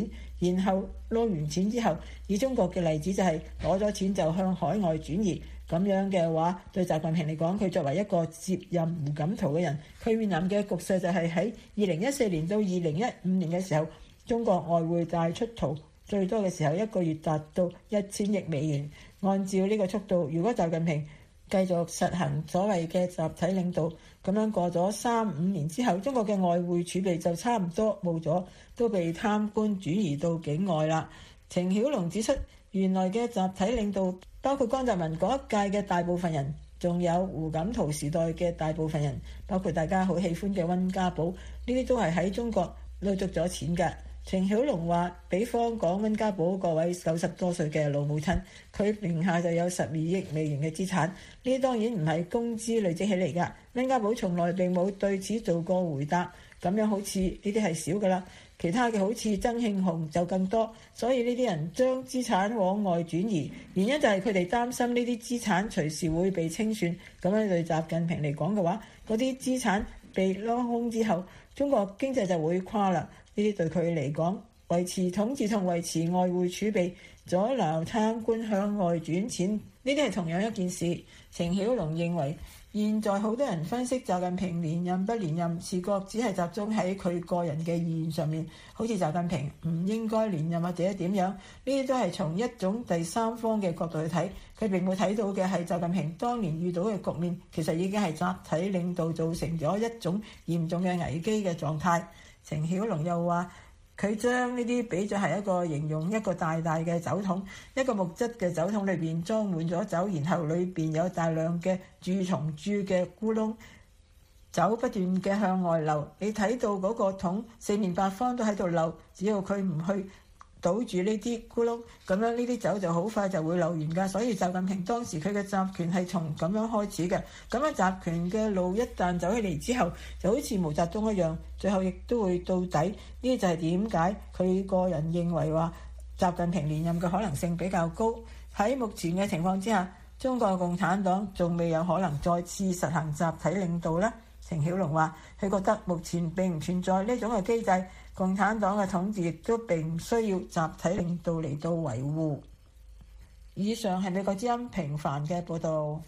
然後攞完錢之後，以中國嘅例子就係攞咗錢就向海外轉移。咁樣嘅話，對習近平嚟講，佢作為一個接任胡錦濤嘅人，佢面臨嘅局勢就係喺2014年到2015年嘅時候，中國外匯貸出逃最多嘅時候，一個月達到1000億美元。按照呢個速度，如果習近平繼續實行所謂嘅集體領導，咁樣過咗3-5年之後，中國嘅外匯儲備就差唔多冇咗，都被貪官轉移到境外啦。程曉龍指出，原來嘅集體領導包括江澤民嗰一屆嘅大部分人，仲有胡錦濤時代嘅大部分人，包括大家好喜歡嘅溫家寶，呢啲都係喺中國累積咗錢㗎。程曉龍話，比方講溫家寶嗰位90多歲嘅老母親，佢名下就有12億美元嘅資產，呢啲當然唔係工資累積起嚟㗎。溫家寶從來並冇對此做過回答，咁樣好似呢啲係少㗎啦。其他嘅好似曾慶紅就更多，所以呢啲人將資產往外轉移，原因就係佢哋擔心呢啲資產隨時會被清算。咁樣對習近平嚟講嘅話，嗰啲資產被撈空之後，中國經濟就會垮啦。呢啲對佢嚟講，維持統治同維持外匯儲備，阻撓貪官向外轉錢，呢啲係同樣一件事。程曉龍認為，現在好多人分析習近平連任不連任，視覺只係集中喺佢個人嘅意願上面，好似習近平唔應該連任或者點樣，呢啲都係從一種第三方嘅角度去睇，佢並冇睇到嘅係習近平當年遇到嘅局面，其實已經係集體領導造成咗一種嚴重嘅危機嘅狀態。程曉龍又話，佢將呢啲比作係一個形容一個大大嘅酒桶，一個木質嘅酒桶裏邊裝滿咗酒，然後裏邊有大量嘅蛀蟲蛀嘅咕窿，酒不斷嘅向外流。你睇到嗰個桶四面八方都喺度漏，只要佢唔去堵住呢啲咕窿，咁樣呢啲酒就好快就會漏完㗎。所以習近平當時佢嘅集權係從咁樣開始嘅，咁樣集權嘅路一旦走起嚟之後，就好似毛澤東一樣，最後亦都會到底。呢就係點解佢個人認為話習近平連任嘅可能性比較高。喺目前嘅情況之下，中國共產黨仲未有可能再次實行集體領導呢。程曉龍話，佢覺得目前並唔存在呢種嘅機制，共產黨嘅統治亦都並唔需要集體領導嚟到維護。以上係美國之音平凡嘅報導。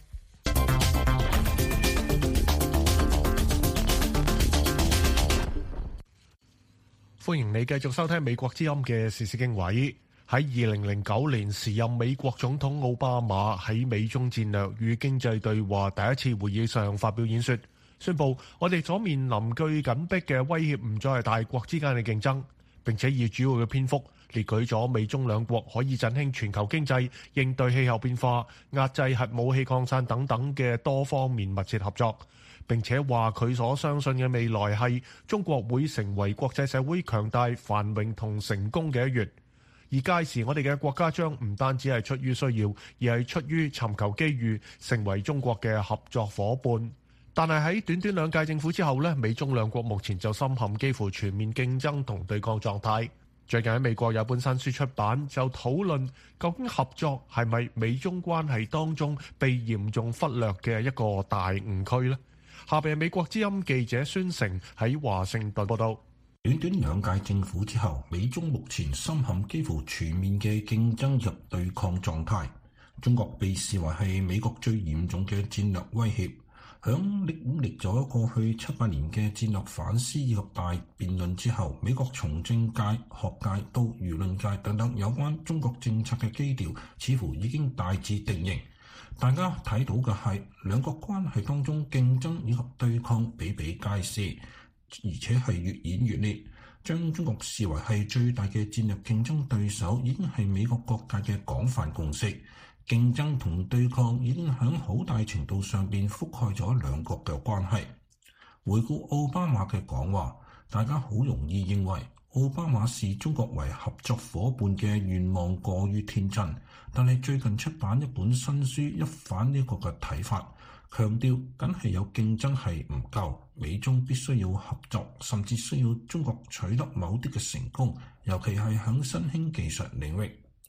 歡迎你繼續收聽美國之音嘅時事經緯。喺2009年，時任美國總統奧巴馬喺美中戰略與經濟對話第一次會議上發表演說，宣布我哋所面臨最緊迫嘅威脅唔再係大國之間嘅競爭，並且以主要嘅篇幅列舉咗美中兩國可以振興全球經濟、應對氣候變化、壓制核武器擴散等等嘅多方面密切合作。並且話佢所相信嘅未來係中國會成為國際社會強大、繁榮同成功嘅一員。而屆時我哋嘅國家將唔單止係出於需要，而係出於尋求機遇，成為中國嘅合作夥伴。但係喺短短2屆政府之後呢，美中兩國目前就深陷幾乎全面競爭同對抗狀態。最近喺美國有本新書出版，就討論究竟合作係咪美中關係當中被嚴重忽略嘅一個大誤區呢？下邊係美國之音記者孫成喺華盛頓報道。 短短2屆政府之後，美中目前深陷幾乎全面嘅競爭及對抗狀態。中國被視為係美國最嚴重嘅戰略威脅。響經歷咗過去7-8年嘅戰略反思以及大辯論之後，美國從政界、學界到輿論界等等有關中國政策嘅基調似乎已經大致定型。大家睇到嘅係兩國關係當中競爭以及對抗比比皆是，而且係越演越烈。將中國視為係最大嘅戰略競爭對手已經係美國各界嘅廣泛共識。競爭同對抗已經喺好大程度上邊覆蓋咗兩國嘅關係。回顧奧巴馬嘅講話，大家好容易認為奧巴馬視中國為合作夥伴嘅願望過於天真，但係最近出版一本新書一反呢個嘅睇法，強調梗係有競爭係唔夠，美中必須要合作，甚至需要中國取得某啲嘅成功，尤其係喺新興技術領域。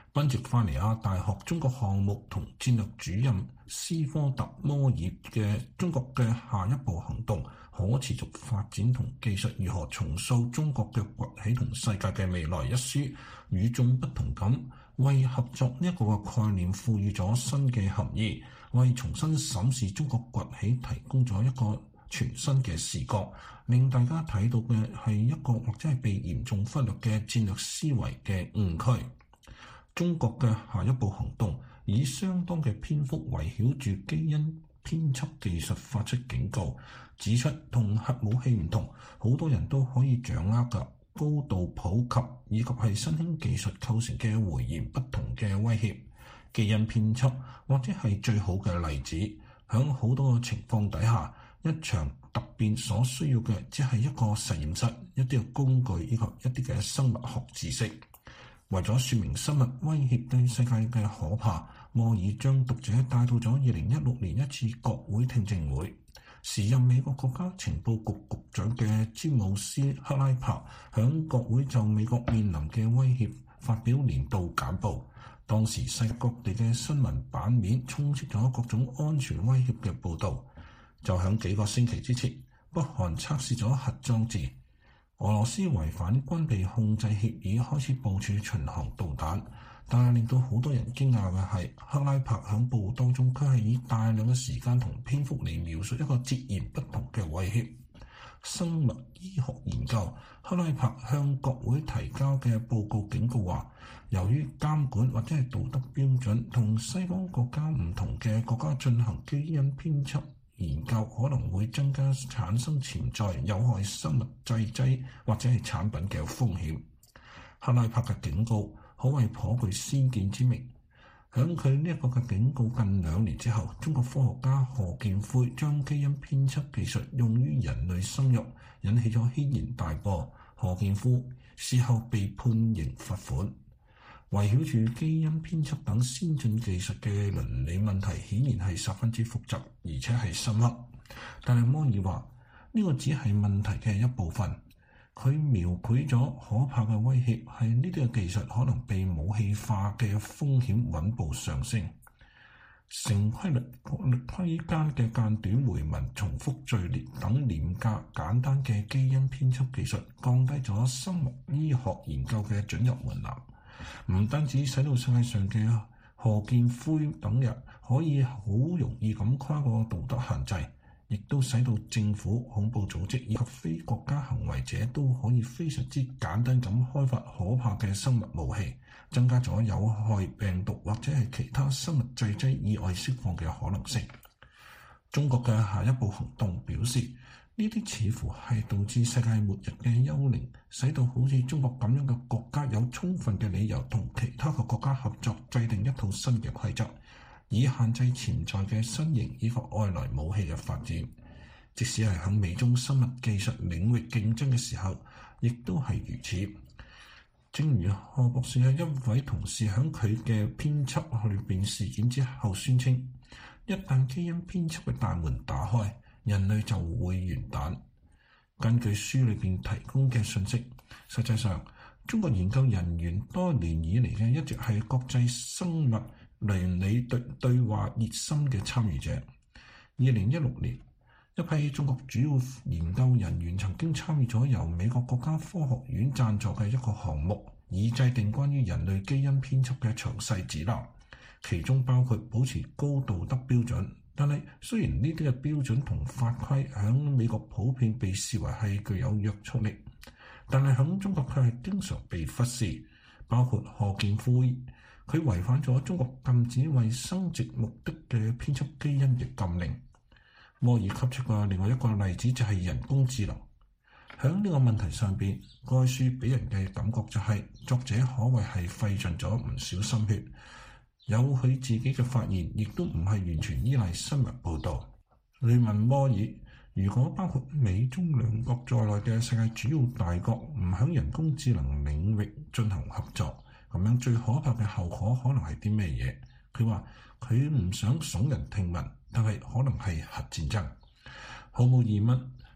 賓夕法尼亞大學中國項目同戰略主任斯科特摩爾嘅中國嘅下一步行動、可持續發展同技術如何重塑中國嘅崛起同世界嘅未來一書，與眾不同咁為合作呢一個嘅概念賦予咗新嘅含義，為重新審視中國崛起提供咗一個全新嘅視角，令大家睇到嘅係一個或者係被嚴重忽略嘅戰略思維嘅誤區。中國嘅下一步行動以相當嘅篇幅圍繞住基因編輯技術發出警告，指出同核武器唔同，好多人都可以掌握嘅高度普及以及係新興技術構成嘅迥然不同嘅威脅。基因編輯或者係最好嘅例子，響好多個情況底下，一場突變所需要嘅只係一個實驗室、一啲嘅工具以及一啲嘅生物學知識。為咗說明生物威脅對世界嘅可怕，摩爾將讀者帶到咗2016年一次國會聽證會。時任美國國家情報局局長嘅詹姆斯克拉柏響國會就美國面臨嘅威脅發表年度簡報。當時世界各地嘅新聞版面充斥咗各種安全威脅嘅報導。就響幾個星期之前，北韓測試咗核裝置。俄羅斯違反軍備控制協議，開始部署巡航導彈，但係令到好多人驚訝嘅係，克拉柏響報告當中，佢係以大量嘅時間同篇幅嚟描述一個截然不同嘅威脅。生物醫學研究，克拉柏向國會提交嘅報告警告話，由於監管或者係道德標準同西方國家唔同嘅國家進行基因編輯研究，可能會增加產生潛在有害生物製劑或者係產品嘅風險。克拉柏嘅警告可謂頗具先見之明。響佢呢一個嘅警告近2年之後，中國科學家賀建奎將基因編輯技術用於人類生育，引起咗軒然大波。賀建奎事後被判刑罰款。圍繞住基因編輯等先進技術嘅倫理問題，顯然係十分之複雜，而且係深刻。但係摩爾話呢個只係問題嘅一部分。佢描繪咗可怕嘅威脅係呢啲嘅技術可能被武器化嘅風險穩步上升。成規律區間嘅間短回文、重複序列等廉價簡單嘅基因編輯技術，降低咗生物醫學研究嘅准入門檻。唔單止使到世界上嘅賀建奎等人可以好容易咁跨過道德限制，亦都使到政府、恐怖組織以及非國家行為者都可以非常之簡單咁開發可怕嘅生物武器，增加咗有害病毒或者係其他生物製劑意外釋放嘅可能性。中國嘅下一步行動表示，呢啲似乎係導致世界末日嘅幽靈，使到好似中國咁樣嘅國家有充分嘅理由同其他嘅國家合作，制定一套新嘅規則，以限制潛在嘅新型以及外來武器嘅發展。即使係喺美中生物技術領域競爭嘅時候，亦都係如此。正如賀博士嘅一位同事喺佢嘅編輯裏邊事件之後宣稱，一旦基因編輯嘅大門打開，人類就會完蛋。根據書裏邊提供嘅信息，實際上中國研究人員多年以嚟嘅一直係國際生物倫理對話熱心嘅參與者。2016年，一批中國主要研究人員曾經參與咗由美國國家科學院贊助嘅一個項目，以制定關於人類基因編輯嘅詳細指南，其中包括保持高道德標準。但係雖然呢啲嘅標準同法規喺美國普遍被視為係具有約束力，但係喺中國卻係經常被忽視。包括賀建奎，佢違反咗中國禁止為生殖目的嘅編輯基因嘅禁令。摩爾給出嘅另外一個例子就係人工智能。喺呢個問題上邊，該書俾人嘅感覺就係作者可謂係費盡咗唔少心血。有佢自己嘅發言，亦都唔係完全依賴新聞報導。你問摩爾，如果包括美中兩國在內嘅世界主要大國唔喺人工智能領域進行合作，咁樣最可怕嘅後果可能係啲咩嘢？佢話佢唔想聳人聽聞，但係可能係核戰爭。毫無疑問，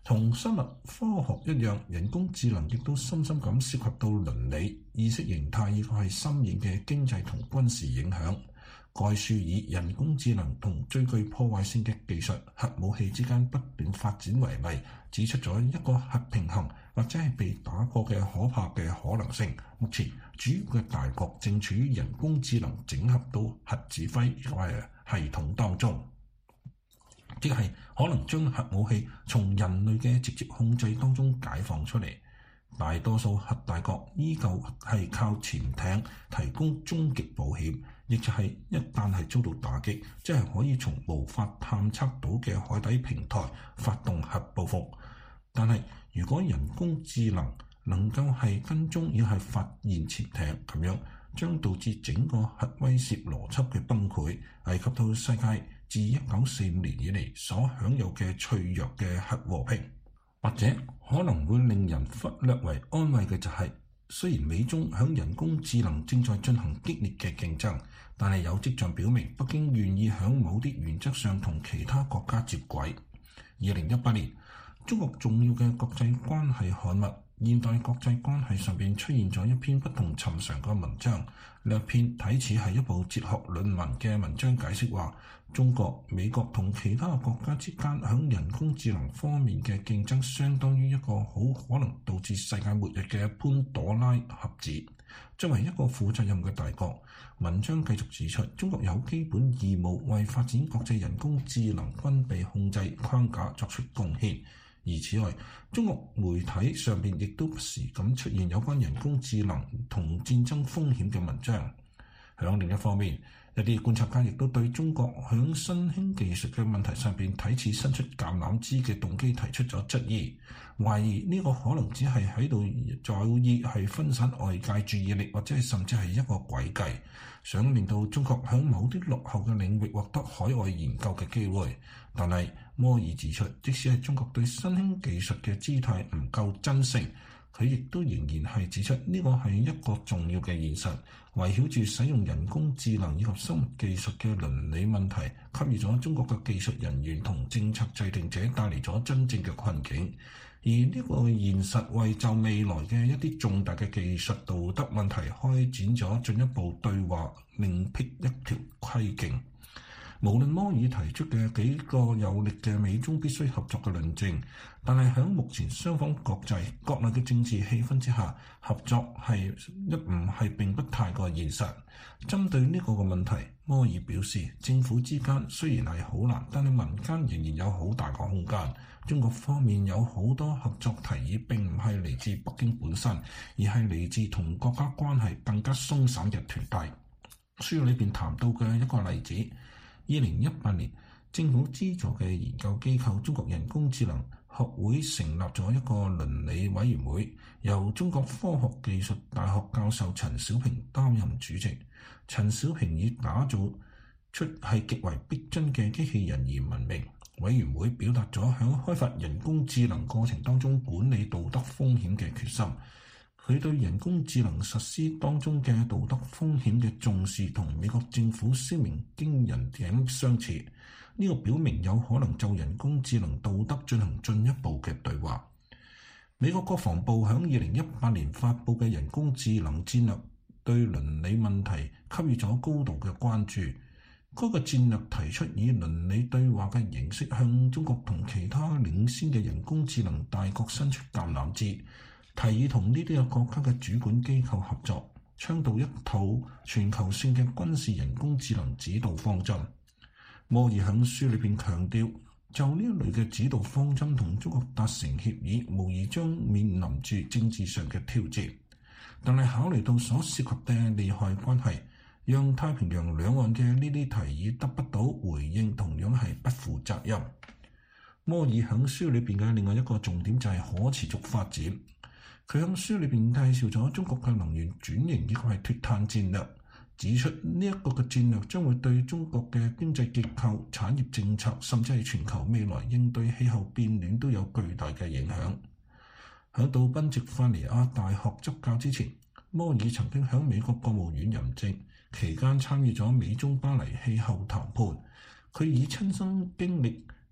同生物科學一樣，人工智能亦都深深咁涉及到倫理、意識形態，以及係深遠嘅經濟同軍事影響。該書以人工智能同最具破壞性嘅技術核武器之間不斷發展為例，指出咗一個核平衡或者係被打破嘅可怕嘅可能性。目前主要嘅大國正處於人工智能整合到核指揮系統當中，即係可能將核武器從人類嘅直接控制當中解放出嚟。大多數核大國依舊係靠潛艇提供終極保險，亦就係一旦係遭到打擊，即係可以從無法探測到嘅海底平台發動核報復。但係如果人工智能夠係跟蹤而係發現潛艇，咁樣將導致整個核威懾邏輯嘅崩潰，危及到世界自1945年以嚟所享有嘅脆弱嘅核和平。或者可能會令人忽略為安慰嘅就係，雖然美中響人工智能正在進行激烈嘅競爭，但係有跡象表明北京願意響某啲原則上同其他國家接軌。2018年，中國重要嘅國際關係刊物《現代國際關係》上邊出現咗一篇不同尋常嘅文章。呢篇睇似係一部哲學論文嘅文章，解釋話中國、美國同其他國家之間響人工智能方面嘅競爭，相當於一個好可能導致世界末日嘅潘朵拉盒子。作為一個負責任嘅大國，文章繼續指出，中國有基本義務為發展國際人工智能軍備控制框架作出貢獻。而此外，中國媒體上邊亦都不時咁出現有關人工智能同戰爭風險嘅文章。響另一方面，一啲觀察家亦都對中國響新興技術嘅問題上邊睇似伸出橄欖枝嘅動機提出咗質疑，懷疑呢個可能只係喺度在意係分散外界注意力，或者係甚至係一個詭計，想令到中國響某啲落後嘅領域獲得海外研究嘅機會。但係摩爾指出，即使係中國對新興技術嘅姿態唔夠真誠，佢亦都仍然係指出呢個係一個重要嘅現實，圍繞住使用人工智能以及生物技術嘅倫理問題，給予咗中國嘅技術人員同政策制定者帶嚟咗真正嘅困境。而呢個現實為就未來嘅一啲重大嘅技術道德問題開展咗進一步對話，另闢一條蹊徑。無論摩爾提出嘅幾個有力嘅美中必須合作嘅論證，但係喺目前雙方國內嘅政治氣氛之下，合作唔係並不太過現實。針對呢個問題，摩爾表示，政府之間雖然係好難，但係民間仍然有好大個空間。中國方面有好多合作提議並唔係嚟自北京本身，而係嚟自同國家關係更加鬆散嘅團體。書裏邊談到嘅一個例子，2018年政府資助嘅研究機構中國人工智能學會成立咗一個倫理委員會，由中國科學技術大學教授陳小平擔任主席。陳小平以打造出係極為逼真嘅機器人而聞名。委員會表達咗響開發人工智能過程當中管理道德風險嘅決心。佢對人工智能實施當中嘅道德風險嘅重視同美國政府聲明驚人點相似，呢個表明有可能就人工智能道德進行進一步嘅對話。美國國防部喺2018年發布嘅人工智能戰略對倫理問題給予咗高度嘅關注。嗰個戰略提出以倫理對話嘅形式向中國同其他領先嘅人工智能大國伸出橄欖枝，提議同呢啲嘅國家嘅主管機構合作，倡導一套全球性嘅軍事人工智能指導方針。摩爾喺書裏邊強調，就呢一類嘅指導方針同中國達成協議，無疑將面臨住政治上嘅挑戰。但係考慮到所涉及嘅利害關係，讓太平洋兩岸嘅呢啲提議得不到回應，同樣係不負責任。摩爾喺書裏邊嘅另外一個重點就係可持續發展。佢喺書裏邊介紹咗中國嘅能源轉型以及係脫碳戰略，指出呢一個嘅戰略將會對中國嘅經濟結構、產業政策，甚至係全球未來應對氣候變暖都有巨大嘅影響。喺到賓夕法尼亞大學執教之前，摩爾曾經喺美國國務院任職，期間參與咗美中巴黎氣候談判。佢以親身經歷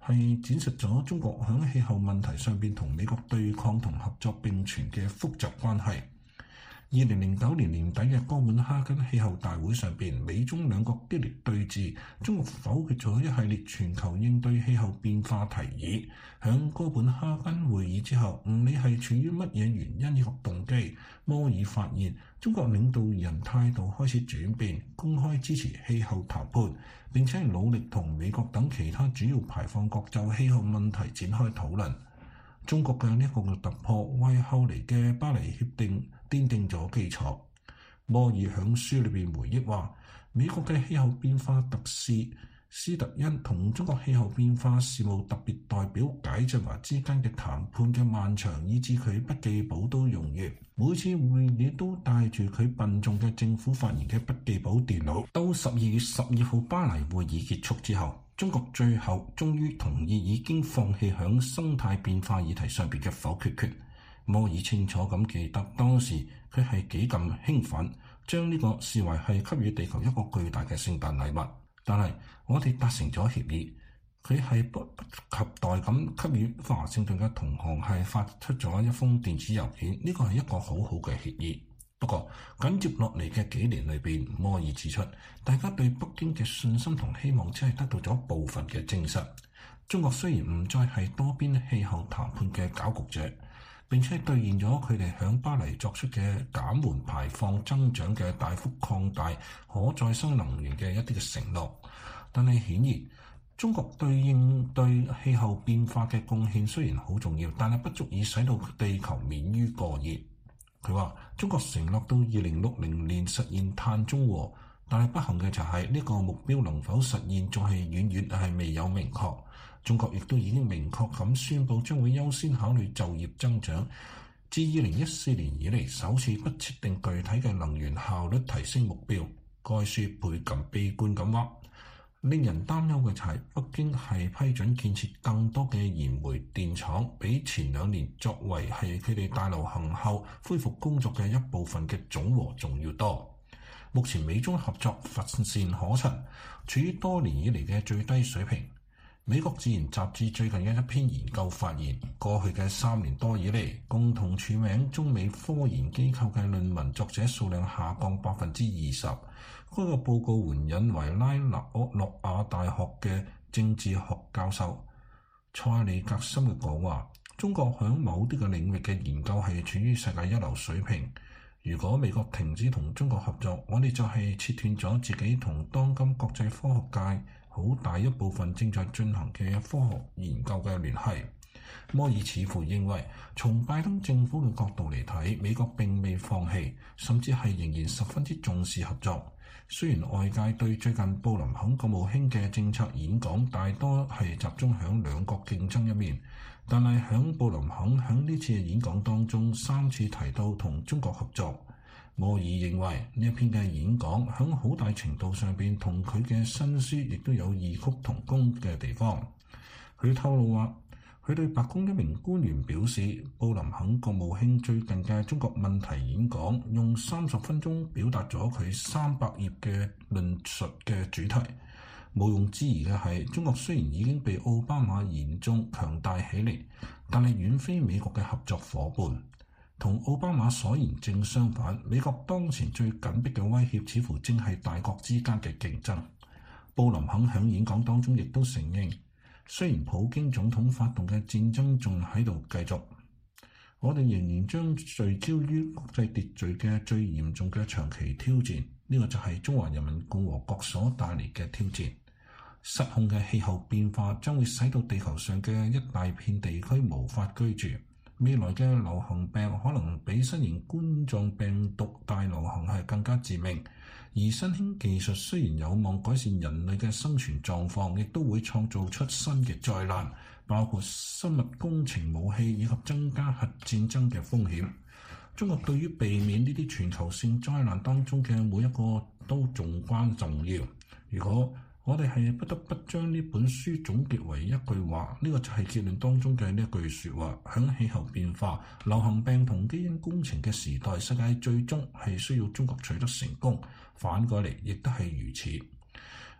係展示咗中國喺氣候問題上邊同美國對抗同合作並存嘅複雜關係。2009年年底嘅哥本哈根氣候大會上邊，美中兩國激烈對峙，中國否決咗一系列全球應對氣候變化提議。響哥本哈根會議之後，唔理係處於乜嘢原因以及動機，摩爾發現中國領導人態度開始轉變，公開支持氣候談判，並且努力同美國等其他主要排放國就氣候問題展開討論。中國嘅呢個突破為後嚟嘅巴黎協定奠定咗基礎。摩爾響書裏邊回憶話，美國嘅氣候變化特使斯特恩同中國氣候變化事務特別代表解振華之間嘅談判嘅漫長，以致佢筆記簿都用完。每次會議都帶住佢笨重嘅政府發言嘅筆記簿電腦。到12月12號巴黎會議結束之後，中國最後終於同意已經放棄響生態變化議題上邊嘅否決權。摩爾清楚咁記得當時佢係幾咁興奮，將呢個視為係給予地球一個巨大嘅聖誕禮物。但係我哋達成咗協議，佢係不及待咁給予華盛頓嘅同行係發出咗一封電子郵件，呢個係一個好好嘅協議。不過緊接落嚟嘅幾年裏邊，摩爾指出，大家對北京嘅信心同希望只係得到咗部分嘅證實。中國雖然唔再係多邊氣候談判嘅攪局者，並且兌現咗佢哋響巴黎作出嘅減緩排放增長嘅大幅擴大可再生能源嘅一啲嘅承諾，但係顯然中國對應對氣候變化嘅貢獻雖然好重要，但係不足以使到地球免於過熱。佢話中國承諾到2060年實現碳中和，但係不幸嘅就係呢個目標能否實現仲係遠遠係未有明確。中國亦都已經明確咁宣布將會優先考慮就業增長，自2014年以嚟首次不設定具體嘅能源效率提升目標。該書倍感悲觀咁話，令人擔憂嘅就係北京係批准建設更多嘅燃煤電廠，比前2年作為係佢哋大流行後恢復工作嘅一部分嘅總和仲要多。目前美中合作乏善可陳，處於多年以嚟嘅最低水平。美國自然雜誌最近嘅一篇研究發現，過去嘅3年多以嚟，共同署名中美科研機構嘅論文作者數量下降 20%。該個報告援引維拉諾亞大學嘅政治學教授塞利格森嘅講話，中國響某啲嘅領域嘅研究係處於世界一流水平。如果美國停止同中國合作，我哋就係切斷咗自己同當今國際科學界好大一部分正在進行嘅科學研究嘅聯繫。摩爾似乎認為，從拜登政府嘅角度嚟睇，美國並未放棄，甚至係仍然十分之重視合作。雖然外界對最近布林肯國務卿嘅政策演講大多係集中響兩國競爭一面，但係響布林肯響呢次嘅演講當中3次提到同中國合作。摩爾認為呢一篇嘅演講響好大程度上邊同佢嘅新書亦都有異曲同工嘅地方。佢透露話，佢對白宮一名官員表示，布林肯國務卿最近嘅中國問題演講用30分鐘表達咗佢300頁嘅論述嘅主題。毋庸置疑嘅係，中國雖然已經被奧巴馬言中強大起嚟，但係遠非美國嘅合作夥伴。同奧巴馬所言正相反，美國當前最緊迫嘅威脅似乎正係大國之間嘅競爭。布林肯喺演講當中亦都承認，雖然普京總統發動嘅戰爭仲喺度繼續，我哋仍然將聚焦於國際秩序嘅最嚴重嘅長期挑戰，呢個就係中華人民共和國所帶嚟嘅挑戰。失控嘅氣候變化將會使到地球上嘅一大片地區無法居住。未來嘅流行病可能比新型冠狀病毒大流行係更加致命，而新興技術雖然有望改善人類嘅生存狀況，亦都會創造出新嘅災難，包括生物工程武器以及增加核戰爭嘅風險。中國對於避免呢啲全球性災難當中嘅每一個都至關重要。如果我哋係不得不將呢本書總結為一句話，呢個就係結論當中嘅呢一句說話：響氣候變化、流行病同基因工程嘅時代，世界最終係需要中國取得成功，反過嚟亦都係如此。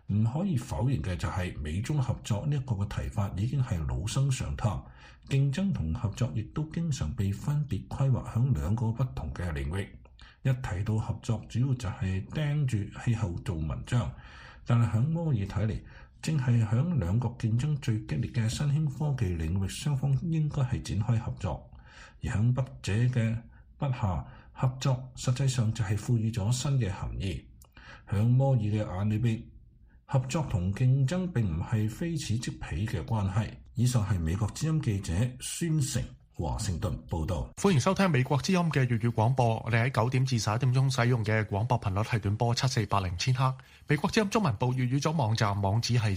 唔可以否認嘅就係美中合作呢一個嘅提法已經係老生常談，競爭同合作亦都經常被分別規劃響兩個不同嘅領域。一提到合作，主要就係盯住氣候做文章，但係響摩爾睇嚟，正係響兩國競爭最激烈嘅新興科技領域，雙方應該係展開合作。而響筆者嘅筆下，合作實際上就係賦予咗新嘅含義。響摩爾嘅眼裏邊，合作同競爭並唔係非此即彼嘅關係。以上係美國之音記者孫成華盛頓報道。 歡迎收聽美國之音嘅粵語廣播。我哋喺9點至11點鐘使用嘅廣播頻率係短波7480千赫。美國之音中文部粵語組網站網址係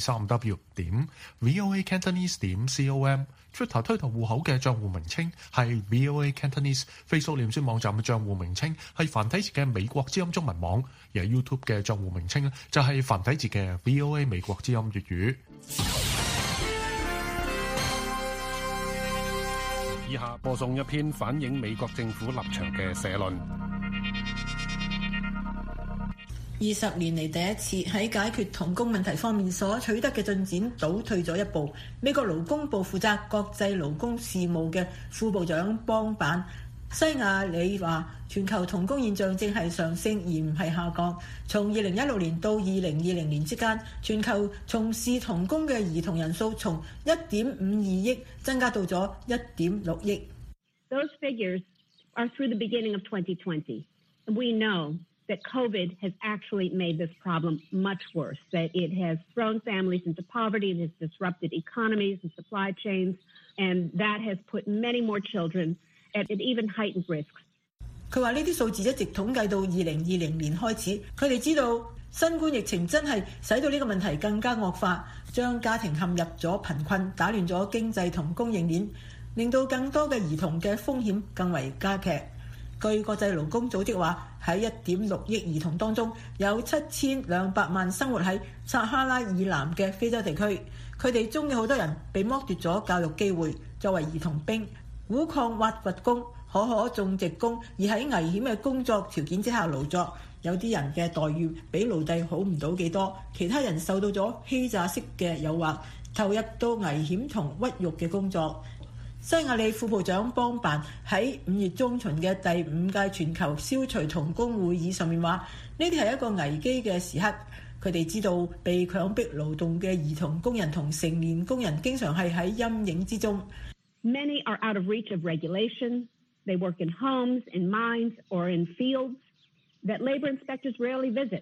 3w.voacantonese.com。Twitter 推特戶口嘅帳戶名稱係 VOA Cantonese。Facebook 臉書網站嘅帳戶名稱係繁體字嘅美國之音中文網。而 YouTube 嘅帳戶名稱就係繁體字嘅 VOA 美國之音粵語。 以下播送一篇反映美國政府立場嘅社論。 20年嚟第一次喺解決童工問題方面所取得嘅進展倒退咗一步。美國勞工部負責國際勞工事務嘅副部長邦板西亞里話，全球童工現象正係上升而唔係下降。從2016年到2020年之間，全球從事童工嘅兒童人數從 1.52 億增加到咗 1.6 億。 Those figures are through the beginning of 2020. We know that COVID has actually made this problem much worse, that it has thrown families into poverty, it has disrupted economies and supply chains, and that has put many more children at even heightened risks. 佢話呢啲數字一直統計到2020年開始，佢哋知道新冠疫情真係使到呢個問題更加惡化，將家庭陷入咗貧困，打亂咗經濟同供應鏈，令到更多嘅兒童嘅風險更為加劇。據國際勞工組織話，喺 1.6 億兒童當中，有7200萬生活喺撒哈拉以南嘅非洲地區，佢哋中有好多人被剝奪咗教育機會，作為兒童兵、鈷礦挖掘工、可種植工，而喺危險嘅工作條件之下勞作，有啲人嘅待遇比奴隸好唔到幾多，其他人受到咗欺詐式嘅誘惑，投入到危險同屈辱嘅工作。西亞里副部長邦辦喺5月中旬嘅第5屆全球消除童工會議上面話，呢啲係一個危機嘅時刻。佢哋知道被強迫勞動嘅兒童工人同成年工人經常係喺陰影之中。 Many are out of reach of regulation. They work in homes, in mines, or in fields that labor inspectors rarely visit.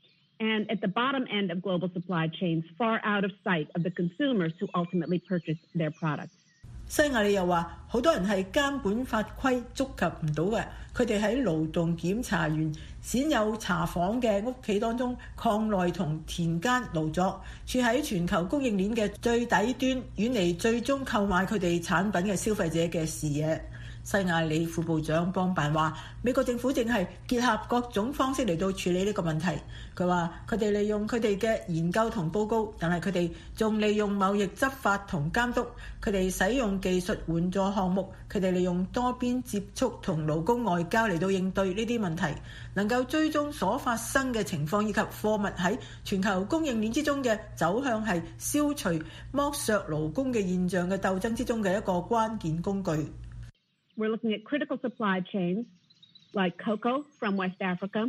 And at the bottom end of global supply chains, far out of sight of the consumers who ultimately purchase their products. 西亞里又話，好多人係監管法規觸及唔到嘅，佢哋喺勞動檢查員鮮有查訪嘅屋企當中，礦內同田間勞作，處喺全球供應鏈嘅最底端，遠離最終購買佢哋產品嘅消費者嘅視野。西亞里副部長邦辦話，美國政府正係結合各種方式嚟到處理呢個問題。佢話佢哋利用佢哋嘅研究同報告，但係佢哋仲利用貿易執法同監督，佢哋使用技術援助項目，佢哋利用多邊接觸同勞工外交嚟到應對呢啲問題，能夠追蹤所發生嘅情況以及貨物喺全球供應鏈之中嘅走向，係消除剝削勞工嘅現象嘅鬥爭之中嘅一個關鍵工具。 We're looking at critical supply chains like cocoa from West Africa,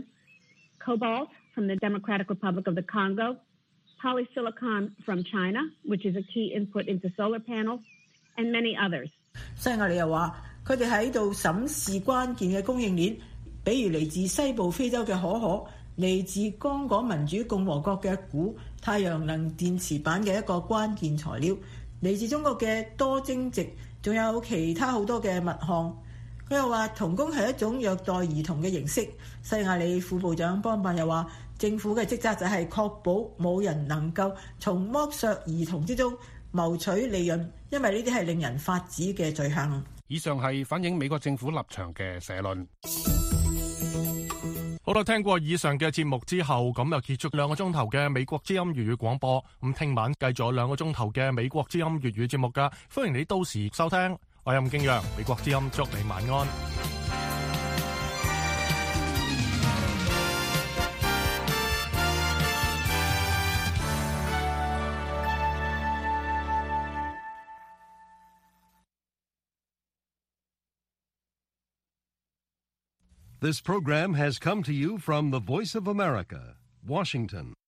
cobalt from the Democratic Republic of the Congo, polysilicon from China, which is a key input into solar panels, and many others. 西亞里又話，佢哋喺度審視關鍵嘅供應鏈，比如嚟自西部非洲嘅可，嚟自剛果民主共和國嘅鈷，太陽能電池板嘅一個關鍵材料，嚟自中國嘅多晶矽，仲有其他好多嘅物項。佢又話童工係一種虐待兒童嘅形式。西亞里副部長邦辦又話，政府嘅職責就係確保冇人能夠從剝削兒童之中謀取利潤，因為呢啲係令人髮指嘅罪行。 以上係反映美國政府立場嘅社論。 好啦，聽過以上嘅節目之後，咁又結束2個鐘頭嘅美國之音粵語廣播。咁聽晚繼續2個鐘頭嘅美國之音粵語節目㗎，歡迎你到時收聽。我係任敬陽，美國之音祝你晚安。 This program has come to you from the Voice of America, Washington.